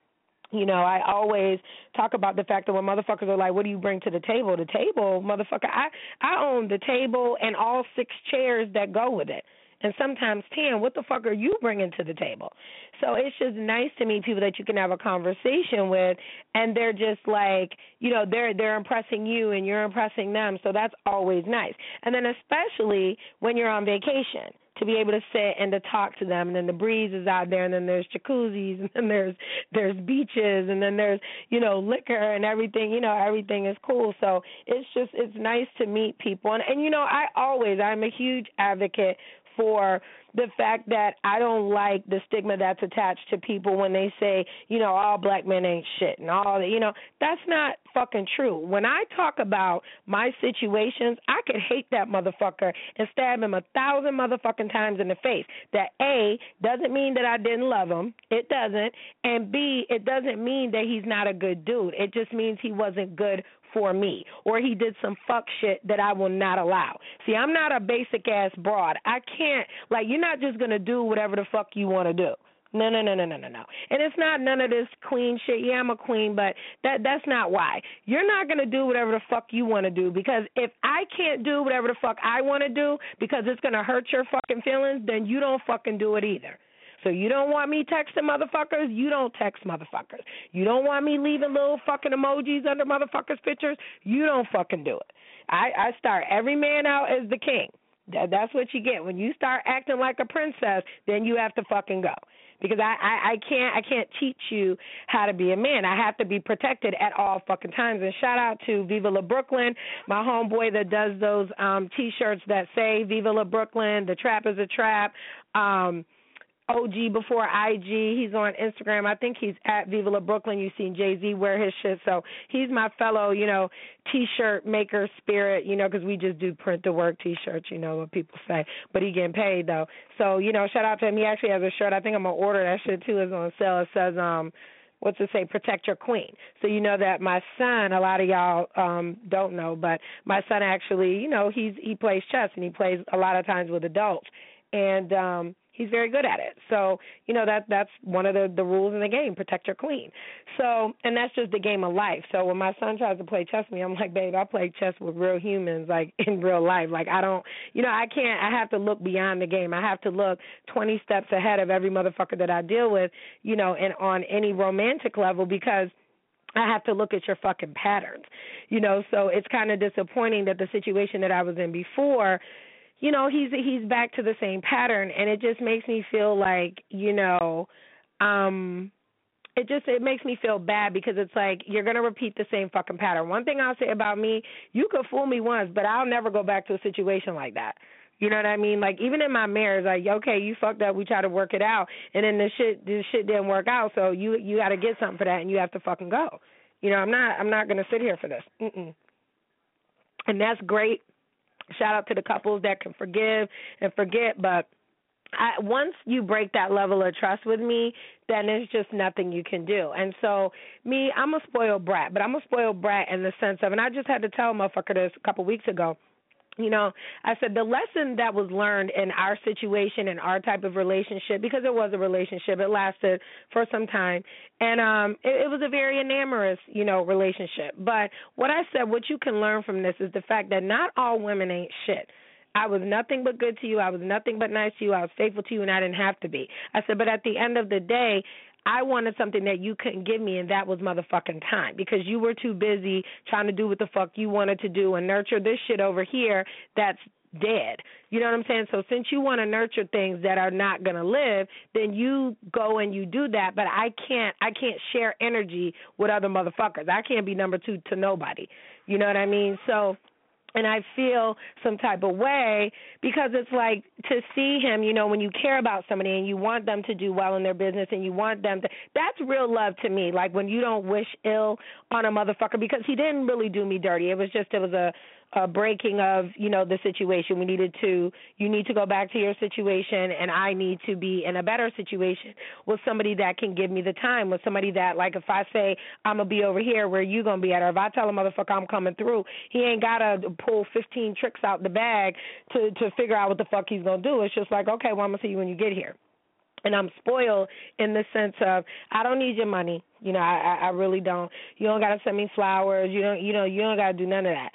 You know, I always talk about the fact that when motherfuckers are like, what do you bring to the table? The table, motherfucker, I, I own the table and all six chairs that go with it. And sometimes ten, what the fuck are you bringing to the table? So it's just nice to meet people that you can have a conversation with, and they're just like, you know, they're they're impressing you and you're impressing them. So that's always nice. And then especially when you're on vacation, to be able to sit and to talk to them, and then the breeze is out there, and then there's jacuzzis, and then there's there's beaches, and then there's, you know, liquor and everything, you know, everything is cool. So it's just, it's nice to meet people. And, and you know, I always, I'm a huge advocate for the fact that I don't like the stigma that's attached to people when they say, you know, all black men ain't shit and all that. You know, that's not fucking true. When I talk about my situations, I could hate that motherfucker and stab him a thousand motherfucking times in the face. That A, doesn't mean that I didn't love him. It doesn't. And B, it doesn't mean that he's not a good dude. It just means he wasn't good for me, or he did some fuck shit that I will not allow. See, I'm not a basic-ass broad. I can't, like, you're not just going to do whatever the fuck you want to do. No, no, no, no, no, no, no. And it's not none of this queen shit. Yeah, I'm a queen, but that that's not why. You're not going to do whatever the fuck you want to do, because if I can't do whatever the fuck I want to do because it's going to hurt your fucking feelings, then you don't fucking do it either. So you don't want me texting motherfuckers, you don't text motherfuckers. You don't want me leaving little fucking emojis under motherfuckers' pictures, you don't fucking do it. I, I start every man out as the king. That, that's what you get. When you start acting like a princess, then you have to fucking go. Because I, I, I can't I can't teach you how to be a man. I have to be protected at all fucking times. And shout out to Viva La Brooklyn, my homeboy that does those um, T-shirts that say Viva La Brooklyn, the trap is a trap. Um O G before I G. He's on Instagram. I think he's at Viva La Brooklyn. You've seen Jay-Z wear his shit. So he's my fellow, you know, T-shirt maker spirit, you know, because we just do print-to-work T-shirts, you know, what people say. But he getting paid, though. So, you know, shout out to him. He actually has a shirt. I think I'm going to order that shit, too. It's on sale. It says, um, what's it say, protect your queen. So you know that my son, a lot of y'all um, don't know, but my son actually, you know, he's he plays chess, and he plays a lot of times with adults. And, um, he's very good at it. So, you know, that that's one of the, the rules in the game, protect your queen. So, and that's just the game of life. So when my son tries to play chess with me, I'm like, babe, I play chess with real humans, like, in real life. Like, I don't, you know, I can't, I have to look beyond the game. I have to look twenty steps ahead of every motherfucker that I deal with, you know, and on any romantic level, because I have to look at your fucking patterns, you know. So it's kind of disappointing that the situation that I was in before, you know, he's he's back to the same pattern, and it just makes me feel like, you know, um, it just it makes me feel bad, because it's like you're going to repeat the same fucking pattern. One thing I'll say about me, you could fool me once, but I'll never go back to a situation like that. You know what I mean? Like, even in my marriage, like, okay, you fucked up, we try to work it out, and then the shit the shit didn't work out, so you you got to get something for that, and you have to fucking go. You know, I'm not I'm not going to sit here for this. Mm-mm. And that's great. Shout out to the couples that can forgive and forget, but I, once you break that level of trust with me, then there's just nothing you can do. And so, me, I'm a spoiled brat, but I'm a spoiled brat in the sense of, and I just had to tell a motherfucker this a couple weeks ago, you know, I said the lesson that was learned in our situation and our type of relationship, because it was a relationship, it lasted for some time, and um, it, it was a very enamorous, you know, relationship. But what I said, what you can learn from this is the fact that not all women ain't shit. I was nothing but good to you. I was nothing but nice to you. I was faithful to you, and I didn't have to be. I said, but at the end of the day, I wanted something that you couldn't give me, and that was motherfucking time, because you were too busy trying to do what the fuck you wanted to do and nurture this shit over here that's dead. You know what I'm saying? So since you want to nurture things that are not going to live, then you go and you do that. But I can't I can't share energy with other motherfuckers. I can't be number two to nobody. You know what I mean? So... And I feel some type of way, because it's like, to see him, you know, when you care about somebody and you want them to do well in their business and you want them to, that's real love to me. Like, when you don't wish ill on a motherfucker, because he didn't really do me dirty. It was just, it was a, a breaking of, you know, the situation. We needed to, you need to go back to your situation, and I need to be in a better situation with somebody that can give me the time, with somebody that, like, if I say I'm going to be over here, where you going to be at, or if I tell a motherfucker I'm coming through, he ain't got to pull fifteen tricks out the bag to, to figure out what the fuck he's going to do. It's just like, okay, well, I'm going to see you when you get here. And I'm spoiled in the sense of I don't need your money. You know, I, I really don't. You don't got to send me flowers. You don't, you know, you don't got to do none of that.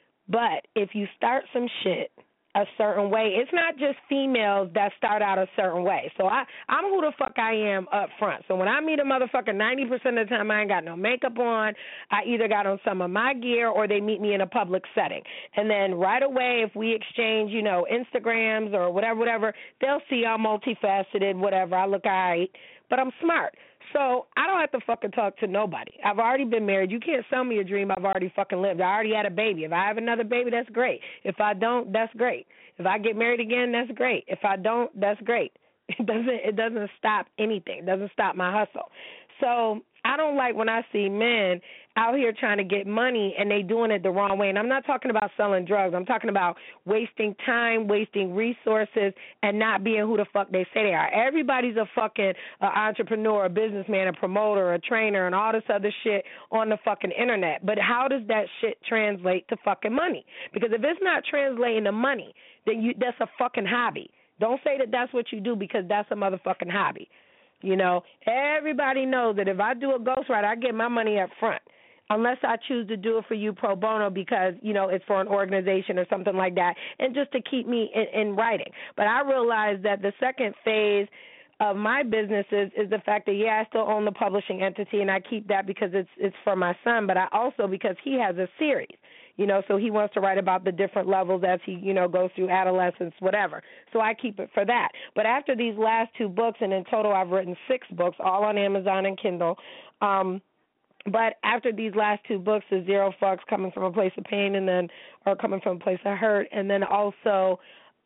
But if you start some shit a certain way, it's not just females that start out a certain way. So I, I'm who the fuck I am up front. So when I meet a motherfucker, ninety percent of the time I ain't got no makeup on. I either got on some of my gear or they meet me in a public setting. And then right away, if we exchange, you know, Instagrams or whatever, whatever, they'll see I'm multifaceted, whatever. I look all right, but I'm smart. So I don't have to fucking talk to nobody. I've already been married. You can't sell me a dream I've already fucking lived. I already had a baby. If I have another baby, that's great. If I don't, that's great. If I get married again, that's great. If I don't, that's great. It doesn't it doesn't stop anything. It doesn't stop my hustle. So I don't like when I see men out here trying to get money and they doing it the wrong way. And I'm not talking about selling drugs. I'm talking about wasting time, wasting resources, and not being who the fuck they say they are. Everybody's a fucking uh, entrepreneur, a businessman, a promoter, a trainer, and all this other shit on the fucking internet. But how does that shit translate to fucking money? Because if it's not translating to money, then you that's a fucking hobby. Don't say that that's what you do because that's a motherfucking hobby. You know, everybody knows that if I do a ghostwriter, I get my money up front, unless I choose to do it for you pro bono because, you know, it's for an organization or something like that, and just to keep me in, in writing. But I realize that the second phase of my business is, is the fact that, yeah, I still own the publishing entity, and I keep that because it's it's for my son, but I also because he has a series. You know, so he wants to write about the different levels as he, you know, goes through adolescence, whatever. So I keep it for that. But after these last two books, and in total I've written six books, all on Amazon and Kindle, um, but after these last two books, the Zero Fucks, Coming from a Place of Pain, and then, or Coming from a Place of Hurt, and then also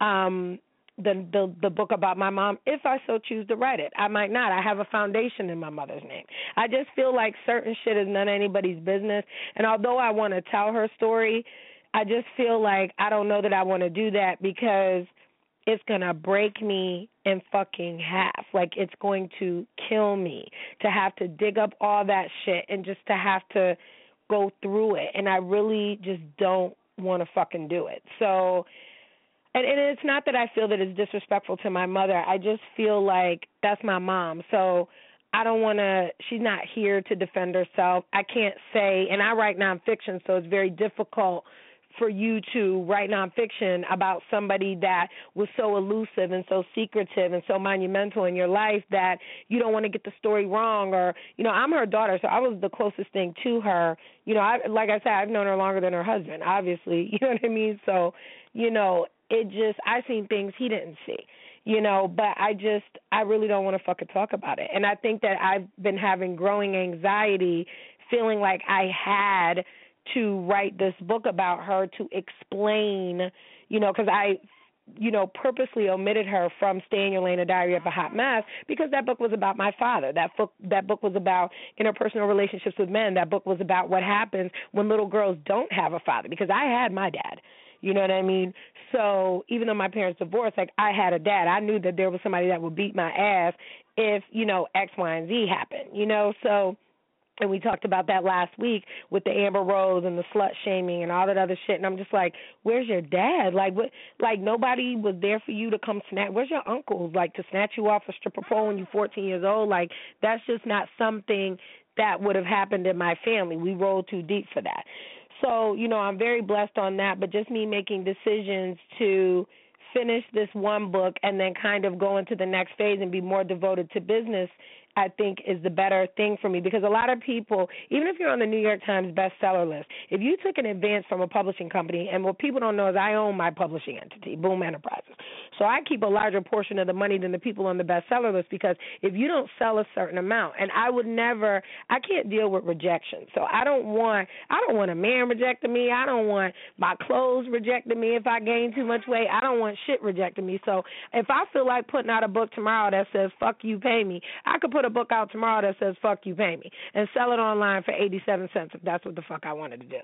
um, the, the the book about my mom, if I so choose to write it. I might not. I have a foundation in my mother's name. I just feel like certain shit is none of anybody's business. And although I want to tell her story, I just feel like I don't know that I want to do that because it's going to break me in fucking half. Like, it's going to kill me to have to dig up all that shit and just to have to go through it. And I really just don't want to fucking do it. So... And, and it's not that I feel that it's disrespectful to my mother. I just feel like that's my mom. So I don't want to, she's not here to defend herself. I can't say, and I write nonfiction, so it's very difficult for you to write nonfiction about somebody that was so elusive and so secretive and so monumental in your life that you don't want to get the story wrong. Or, you know, I'm her daughter, so I was the closest thing to her. You know, I, like I said, I've known her longer than her husband, obviously. You know what I mean? So, you know, it just, I seen things he didn't see, you know, but I just, I really don't want to fucking talk about it. And I think that I've been having growing anxiety, feeling like I had to write this book about her to explain, you know, because I, you know, purposely omitted her from Stay in Your Lane, A Diary of a Hot Mess, because that book was about my father. That book, that book was about interpersonal relationships with men. That book was about what happens when little girls don't have a father, because I had my dad. You know what I mean? So even though my parents divorced, like, I had a dad. I knew that there was somebody that would beat my ass if, you know, X, Y, and Z happened, you know? So, and we talked about that last week with the Amber Rose and the slut shaming and all that other shit. And I'm just like, where's your dad? Like, what? Like, nobody was there for you to come snatch. Where's your uncles? Like, to snatch you off a stripper pole when you're fourteen years old? Like, that's just not something that would have happened in my family. We rolled too deep for that. So, you know, I'm very blessed on that, but just me making decisions to finish this one book and then kind of go into the next phase and be more devoted to business, I think is the better thing for me, because a lot of people, even if you're on the New York Times bestseller list, if you took an advance from a publishing company, and what people don't know is I own my publishing entity, Boom Enterprises. So I keep a larger portion of the money than the people on the bestseller list, because if you don't sell a certain amount, and I would never, I can't deal with rejection. So I don't want, I don't want a man rejecting me. I don't want my clothes rejecting me if I gain too much weight. I don't want shit rejecting me. So if I feel like putting out a book tomorrow that says, fuck you, pay me, I could put a book out tomorrow that says, fuck you, pay me, and sell it online for eighty-seven cents if that's what the fuck I wanted to do.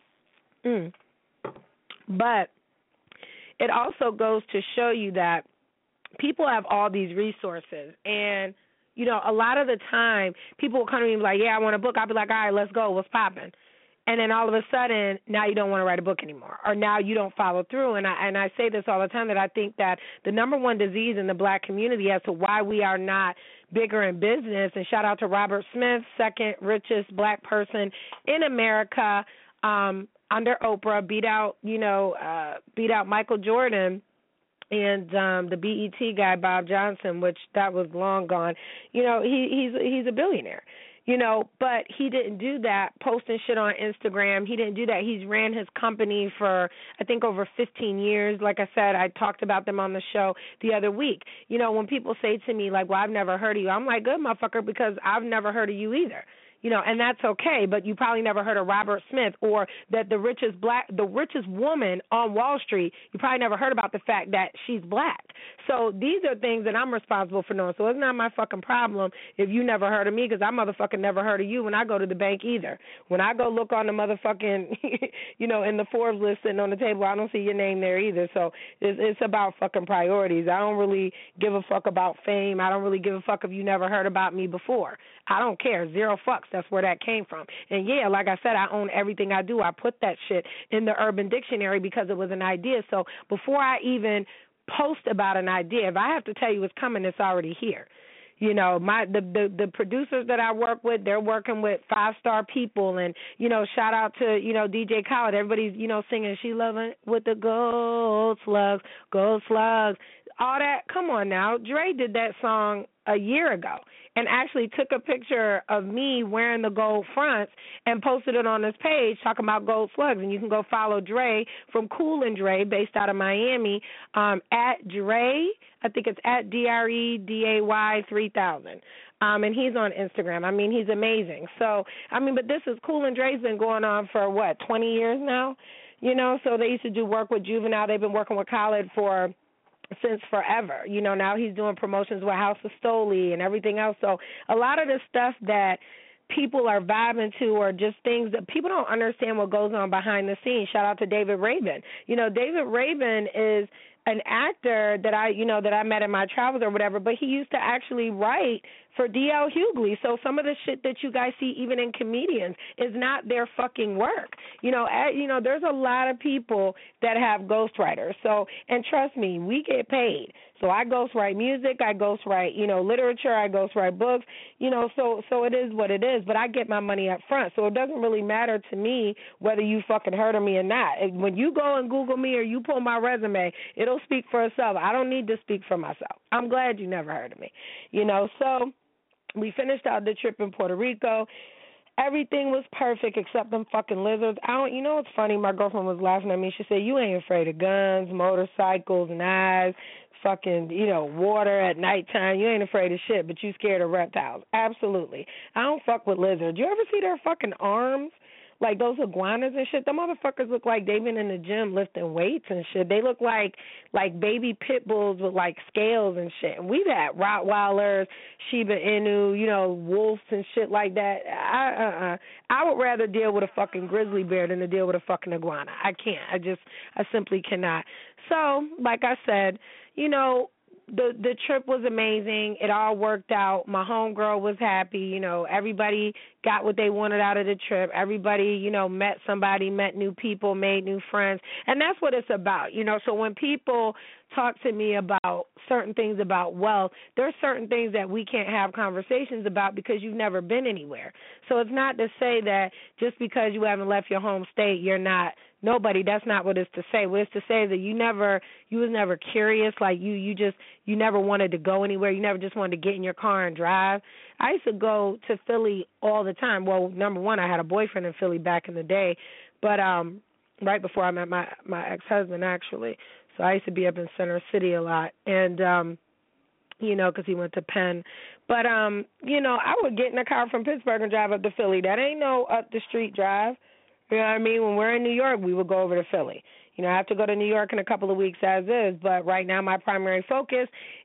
Mm. But it also goes to show you that people have all these resources, and, you know, a lot of the time people will come to me and be like, yeah, I want a book. I'll be like, all right, let's go. What's popping? and then all of a sudden now you don't want to write a book anymore, or now you don't follow through. And I and I say this all the time, that I think that the number one disease in the black community as to why we are not bigger in business, and shout out to Robert Smith, second richest black person in America, um, under Oprah, beat out, you know, uh, beat out Michael Jordan and um, the B E T guy, Bob Johnson, which that was long gone. You know, he, he's he's a billionaire. You know, but he didn't do that, posting shit on Instagram. He didn't do that. He's ran his company for, I think, over fifteen years. Like I said, I talked about them on the show the other week. You know, when people say to me, like, well, I've never heard of you, I'm like, good, motherfucker, because I've never heard of you either. You know, and that's okay, but you probably never heard of Robert Smith, or that the richest black, the richest woman on Wall Street, you probably never heard about the fact that she's black. So these are things that I'm responsible for knowing. So it's not my fucking problem if you never heard of me, because I motherfucking never heard of you when I go to the bank either. When I go look on the motherfucking, you know, in the Forbes list sitting on the table, I don't see your name there either. So it's, it's about fucking priorities. I don't really give a fuck about fame. I don't really give a fuck if you never heard about me before. I don't care. Zero fucks. That's where that came from. And, yeah, like I said, I own everything I do. I put that shit in the Urban Dictionary because it was an idea. So before I even post about an idea, if I have to tell you it's coming, it's already here. You know, my the, the the producers that I work with, they're working with five-star people. And, you know, shout out to, you know, D J Khaled. Everybody's, you know, singing, she loving with the gold slugs, gold slugs. All that, come on now. Dre did that song a year ago and actually took a picture of me wearing the gold fronts and posted it on his page talking about gold slugs. And you can go follow Dre from Cool and Dre, based out of Miami, um, at Dre. I think it's at D R E D A Y three thousand. Um, and he's on Instagram. I mean, he's amazing. So, I mean, but this is Cool and Dre's been going on for, what, twenty years now? You know, so they used to do work with Juvenile. They've been working with Khaled for since forever. You know, now he's doing promotions with House of Stoli and everything else. So a lot of the stuff that people are vibing to are just things that people don't understand what goes on behind the scenes. Shout out to David Rabin. You know, David Rabin is an actor that I, you know, that I met in my travels or whatever, but he used to actually write for D L Hughley. So some of the shit that you guys see even in comedians is not their fucking work. You know, at, you know, there's a lot of people that have ghostwriters. So, and trust me, we get paid. So I ghostwrite music, I ghostwrite, you know, literature, I ghostwrite books, you know, so so it is what it is, but I get my money up front. So it doesn't really matter to me whether you fucking heard of me or not. When you go and Google me or you pull my resume, it'll speak for itself. I don't need to speak for myself. I'm glad you never heard of me. You know, so we finished out the trip in Puerto Rico. Everything was perfect except them fucking lizards. I don't, you know what's funny? My girlfriend was laughing at me. She said, you ain't afraid of guns, motorcycles, knives, fucking, you know, water at nighttime. You ain't afraid of shit, but you scared of reptiles. Absolutely. I don't fuck with lizards. You ever see their fucking arms? Like those iguanas and shit, the motherfuckers look like they've been in the gym lifting weights and shit. They look like like baby pit bulls with like scales and shit. And we've had Rottweilers, Shiba Inu, you know, wolves and shit like that. I uh uh I would rather deal with a fucking grizzly bear than to deal with a fucking iguana. I can't. I just I simply cannot. So, like I said, you know, The the trip was amazing. It all worked out. My homegirl was happy. You know, everybody got what they wanted out of the trip. Everybody, you know, met somebody, met new people, made new friends. And that's what it's about, you know. So when people talk to me about certain things about wealth, there's certain things that we can't have conversations about because you've never been anywhere. So it's not to say that just because you haven't left your home state, you're not nobody. That's not what it's to say. What it's to say is that you never, you was never curious. Like you, you just, you never wanted to go anywhere. You never just wanted to get in your car and drive. I used to go to Philly all the time. Well, number one, I had a boyfriend in Philly back in the day, but um, right before I met my my ex-husband, actually. So I used to be up in Center City a lot, and um, you know, because he went to Penn. But um, you know, I would get in a car from Pittsburgh and drive up to Philly. That ain't no up the street drive. You know what I mean? When we're in New York, we would go over to Philly. You know, I have to go to New York in a couple of weeks as is, but right now my primary focus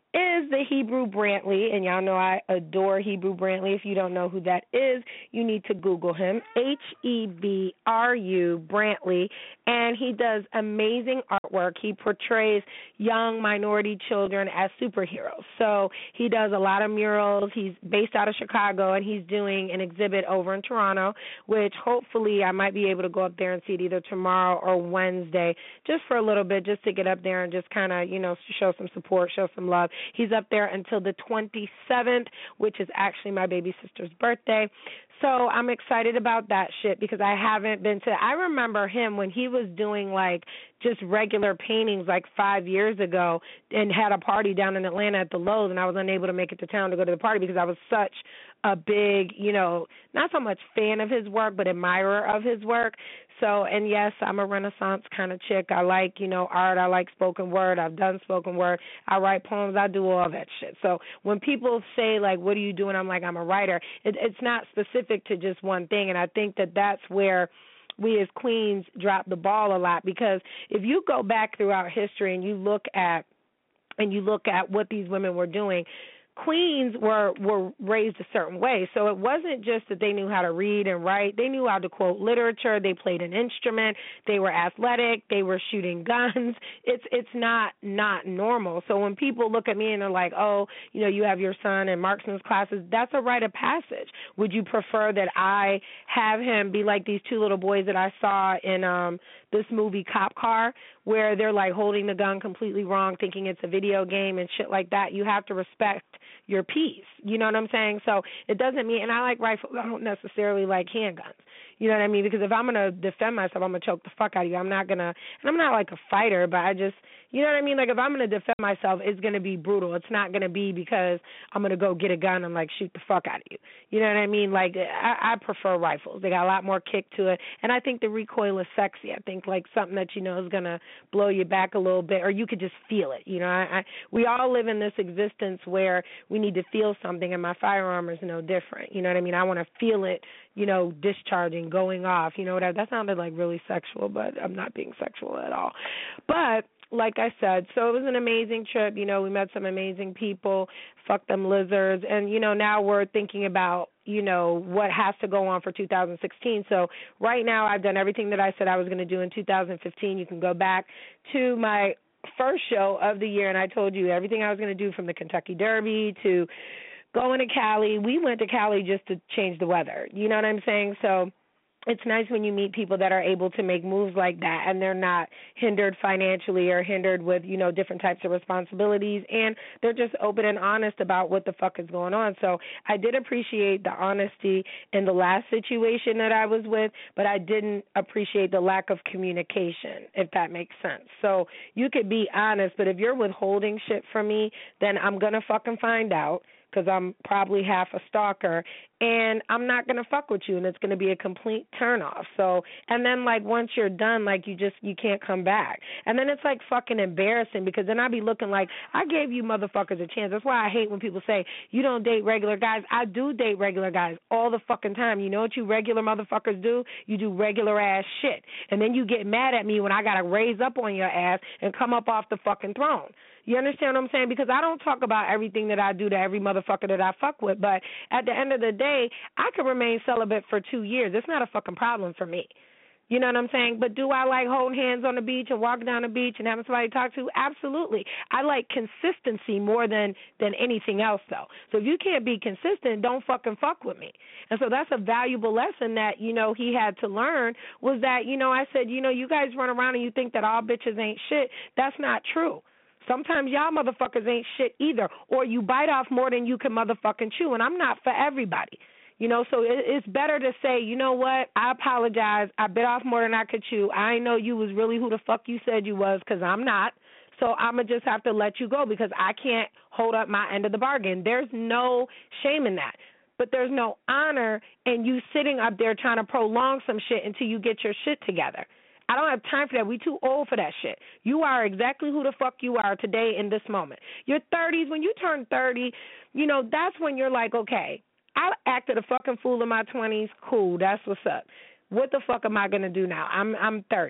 is the Hebrew Brantley, and y'all know I adore Hebrew Brantley. If you don't know who that is, you need to Google him, H E B R U Brantley, and he does amazing artwork. He portrays young minority children as superheroes. So he does a lot of murals. He's based out of Chicago, and he's doing an exhibit over in Toronto, which hopefully I might be able to go up there and see it either tomorrow or Wednesday, just for a little bit, just to get up there and just kind of, you know, show some support, show some love. He's up there until the twenty-seventh, which is actually my baby sister's birthday. So I'm excited about that shit because I haven't been to – I remember him when he was doing, like, just regular paintings like five years ago and had a party down in Atlanta at the Lowe's, and I was unable to make it to town to go to the party because I was such a big, you know, not so much fan of his work but admirer of his work. So, and yes, I'm a Renaissance kind of chick. I like, you know, art. I like spoken word. I've done spoken word. I write poems. I do all that shit. So when people say, like, what are you doing? I'm like, I'm a writer. It, it's not specific to just one thing, and I think that that's where we as queens drop the ball a lot, because if you go back throughout history and you look at and you look at what these women were doing, queens were, were raised a certain way. So it wasn't just that they knew how to read and write. They knew how to quote literature. They played an instrument. They were athletic. They were shooting guns. It's it's not not normal. So when people look at me and they're like, oh, you know, you have your son in marksman's classes, that's a rite of passage. Would you prefer that I have him be like these two little boys that I saw in um this movie Cop Car, where they're like holding the gun completely wrong, thinking it's a video game and shit like that? You have to respect your piece. You know what I'm saying? So it doesn't mean, and I like rifles, I don't necessarily like handguns. You know what I mean? Because if I'm going to defend myself, I'm going to choke the fuck out of you. I'm not going to, and I'm not like a fighter, but I just, you know what I mean? Like if I'm going to defend myself, it's going to be brutal. It's not going to be because I'm going to go get a gun and like shoot the fuck out of you. You know what I mean? Like I, I prefer rifles. They got a lot more kick to it. And I think the recoil is sexy. I think like something that you know is going to blow you back a little bit, or you could just feel it. You know, I, I we all live in this existence where we need to feel something, and my firearm is no different. You know what I mean? I want to feel it, you know, discharging, going off, you know, whatever. That sounded like really sexual, but I'm not being sexual at all. But like I said, so it was an amazing trip. You know, we met some amazing people, fuck them lizards, and, you know, now we're thinking about, you know, what has to go on for two thousand sixteen. So right now I've done everything that I said I was going to do in two thousand fifteen. You can go back to my first show of the year, and I told you everything I was going to do, from the Kentucky Derby to going to Cali. We went to Cali just to change the weather. You know what I'm saying? So it's nice when you meet people that are able to make moves like that, and they're not hindered financially or hindered with, you know, different types of responsibilities, and they're just open and honest about what the fuck is going on. So I did appreciate the honesty in the last situation that I was with, but I didn't appreciate the lack of communication, if that makes sense. So you could be honest, but if you're withholding shit from me, then I'm going to fucking find out, because I'm probably half a stalker, and I'm not going to fuck with you, and it's going to be a complete turnoff. So, and then, like, once you're done, like, you just, you can't come back. And then it's, like, fucking embarrassing, because then I be looking like, I gave you motherfuckers a chance. That's why I hate when people say, you don't date regular guys. I do date regular guys all the fucking time. You know what you regular motherfuckers do? You do regular-ass shit. And then you get mad at me when I got to raise up on your ass and come up off the fucking throne. You understand what I'm saying? Because I don't talk about everything that I do to every motherfucker that I fuck with, but at the end of the day, I could remain celibate for two years. It's not a fucking problem for me. You know what I'm saying? But do I like holding hands on the beach and walking down the beach and having somebody to talk to? Absolutely. I like consistency more than, than anything else, though. So if you can't be consistent, don't fucking fuck with me. And so that's a valuable lesson that, you know, he had to learn, was that, you know, I said, you know, you guys run around and you think that all bitches ain't shit. That's not true. Sometimes y'all motherfuckers ain't shit either, or you bite off more than you can motherfucking chew, and I'm not for everybody. You know, so it, it's better to say, you know what, I apologize. I bit off more than I could chew. I know you was really who the fuck you said you was, because I'm not. So I'm going to just have to let you go because I can't hold up my end of the bargain. There's no shame in that. But there's no honor in you sitting up there trying to prolong some shit until you get your shit together. I don't have time for that. We too old for that shit. You are exactly who the fuck you are today in this moment. Your thirties, when you turn thirty, you know, that's when you're like, okay, I acted a fucking fool in my twenties. Cool, that's what's up. What the fuck am I going to do now? I'm I'm thirty.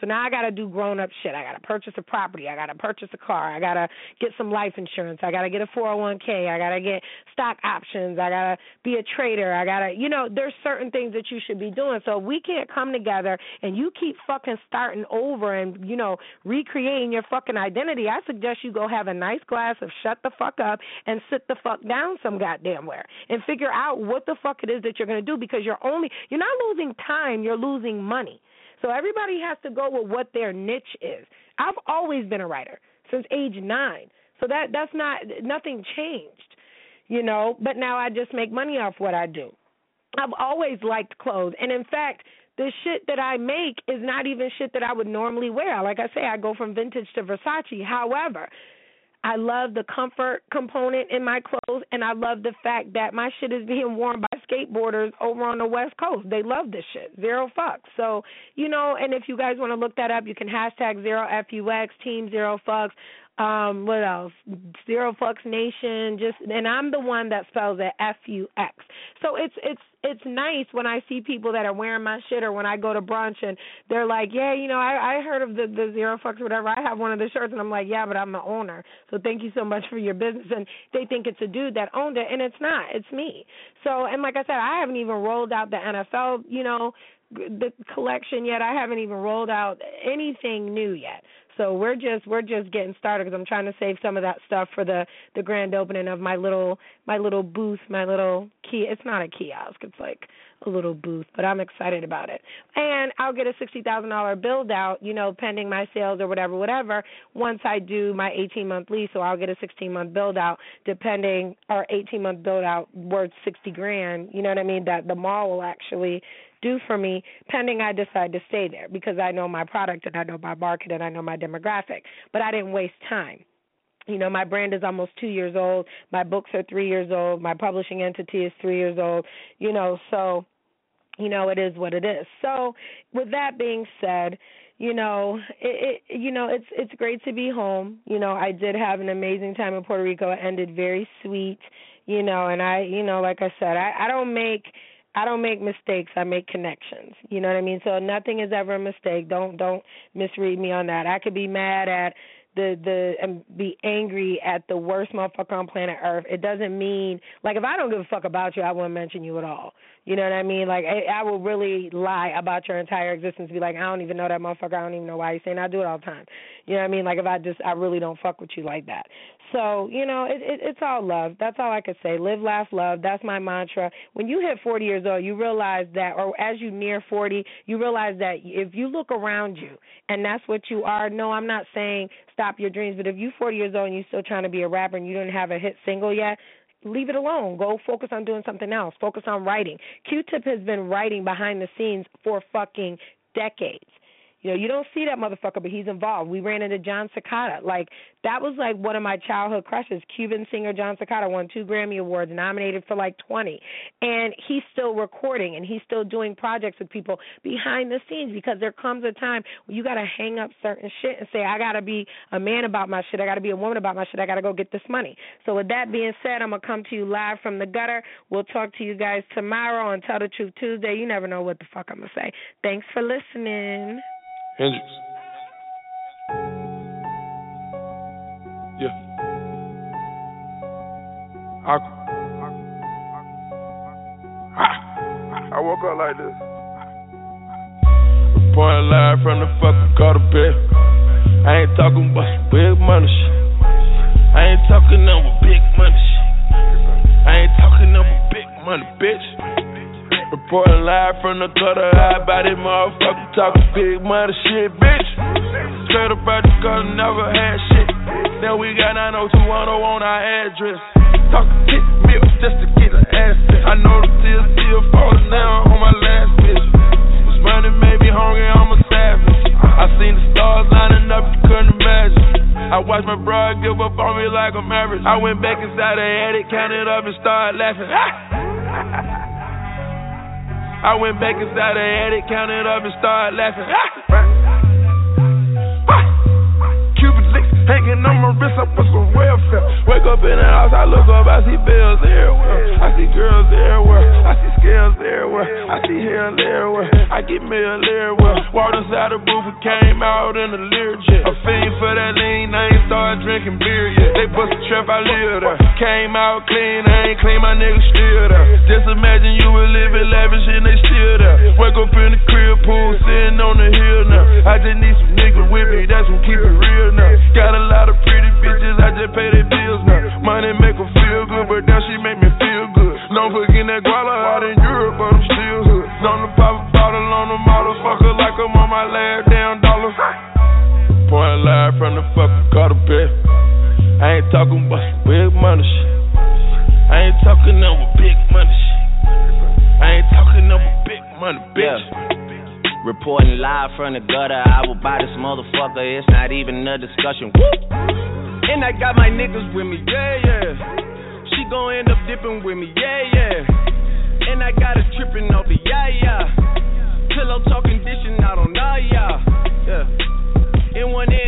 So now I got to do grown-up shit. I got to purchase a property. I got to purchase a car. I got to get some life insurance. I got to get a four oh one k. I got to get stock options. I got to be a trader. I got to, you know, there's certain things that you should be doing. So we can't come together and you keep fucking starting over and, you know, recreating your fucking identity. I suggest you go have a nice glass of shut the fuck up and sit the fuck down some goddamn where and figure out what the fuck it is that you're going to do, because you're only, you're not losing time, you're losing money. So everybody has to go with what their niche is. I've always been a writer since age nine. So that that's not, nothing changed, you know, but now I just make money off what I do. I've always liked clothes. And in fact, the shit that I make is not even shit that I would normally wear. Like I say, I go from vintage to Versace. However, I love the comfort component in my clothes, and I love the fact that my shit is being worn by skateboarders over on the West Coast. They love this shit. Zero fucks. So, you know, and if you guys want to look that up, you can hashtag Zero F U X, Team Zero Fucks. Um, what else? Zero Fucks Nation. Just, and I'm the one that spells it F U X. So it's it's it's nice when I see people that are wearing my shit, or when I go to brunch and they're like, yeah, you know, I, I heard of the, the Zero Fucks or whatever. I have one of the shirts, and I'm like, yeah, but I'm the owner. So thank you so much for your business. And they think it's a dude that owned it, and it's not. It's me. So, and like I said, I haven't even rolled out the N F L, you know, the collection yet. I haven't even rolled out anything new yet. So we're just we're just getting started, because I'm trying to save some of that stuff for the, the grand opening of my little my little booth, my little key. It's not a kiosk, it's like a little booth, but I'm excited about it. And I'll get a sixty thousand dollars build out, you know, pending my sales or whatever, whatever. Once I do my eighteen month lease, so I'll get a sixteen month build out, depending, or eighteen month build out worth sixty grand. You know what I mean? That the mall will actually do for me, pending I decide to stay there, because I know my product and I know my market and I know my demographic. But I didn't waste time. You know, my brand is almost two years old. My books are three years old. My publishing entity is three years old. You know, so, you know, it is what it is. So with that being said, you know, it, it you know, it's it's great to be home. You know, I did have an amazing time in Puerto Rico. It ended very sweet, you know, and I, you know, like I said, I, I don't make I don't make mistakes. I make connections. You know what I mean? So nothing is ever a mistake. Don't don't misread me on that. I could be mad at the the and be angry at the worst motherfucker on planet Earth. It doesn't mean, like, if I don't give a fuck about you, I wouldn't mention you at all. You know what I mean? Like, I, I will really lie about your entire existence. Be like, I don't even know that motherfucker. I don't even know why he's saying. I do it all the time. You know what I mean? Like, if I just, I really don't fuck with you like that. So, you know, it, it, it's all love. That's all I could say. Live, laugh, love. That's my mantra. When you hit forty years old, you realize that, or as you near forty, you realize that if you look around you and that's what you are, no, I'm not saying stop your dreams, but if you're forty years old and you're still trying to be a rapper and you don't have a hit single yet, leave it alone. Go focus on doing something else. Focus on writing. Q-Tip has been writing behind the scenes for fucking decades. You know, you don't see that motherfucker, but he's involved. We ran into John Cicada. Like, that was like one of my childhood crushes. Cuban singer John Cicada won two Grammy Awards, nominated for like twenty. And he's still recording, and he's still doing projects with people behind the scenes, because there comes a time where you got to hang up certain shit and say, I got to be a man about my shit. I got to be a woman about my shit. I got to go get this money. So with that being said, I'm going to come to you live from the gutter. We'll talk to you guys tomorrow on Tell the Truth Tuesday. You never know what the fuck I'm going to say. Thanks for listening. Hendrix. Yeah. I, I woke up like this. Reporting live from the fucking gutter bed. I ain't talking about some big money shit. I ain't talking about big money shit. I ain't talking about big money, bitch. Reporting live from the gutter, high body motherfucker talking big money shit, bitch. Straight up out the gutter, never had shit. Then we got nine oh two one oh on our address. Talking ten bills just to get an asset. I know the tears still falling down on my last bitch. This money made me hungry, I'm a savage. I seen the stars lining up, you couldn't imagine. I watched my bro give up on me like I'm average. I went back inside the attic, counted up and started laughing. I went back inside the attic, counted up and started laughing. Cuban links hanging on my wrist, I put some welfare. Wake up in the house, I look up, I see bells everywhere. I see girls everywhere. I see scales everywhere. I see hell everywhere. I get mail everywhere. Walked inside the booth and came out in the Learjet. A fiend for that lean, I ain't started drinking beer yet. They bust a trap, I live there. Came out clean, I ain't clean, my niggas still there. Just imagine you were living lavish and they still there. Wake up in the crib, pool, sitting on the hill now. I just need some niggas with me, that's what keep it real now. Got a lot of pretty bitches, I just pay their bills now. Money make her feel good, but now she make me feel good. Known for getting that guala out in Europe, but I'm still hood. Known to pop a bottle on the motherfucker like I'm on my last damn dollar. Point live from the fucking gutter bed. I ain't talking about some big money shit. I ain't talking no big money shit. I ain't talking no big money, bitch. Yeah. Reporting live from the gutter, I will buy this motherfucker, it's not even a discussion. Woo! And I got my niggas with me, yeah, yeah. She gon' end up dipping with me, yeah, yeah. And I got her tripping off the yeah, yeah. Pillow talking, dishing out on nah, yeah. Yeah. In one ear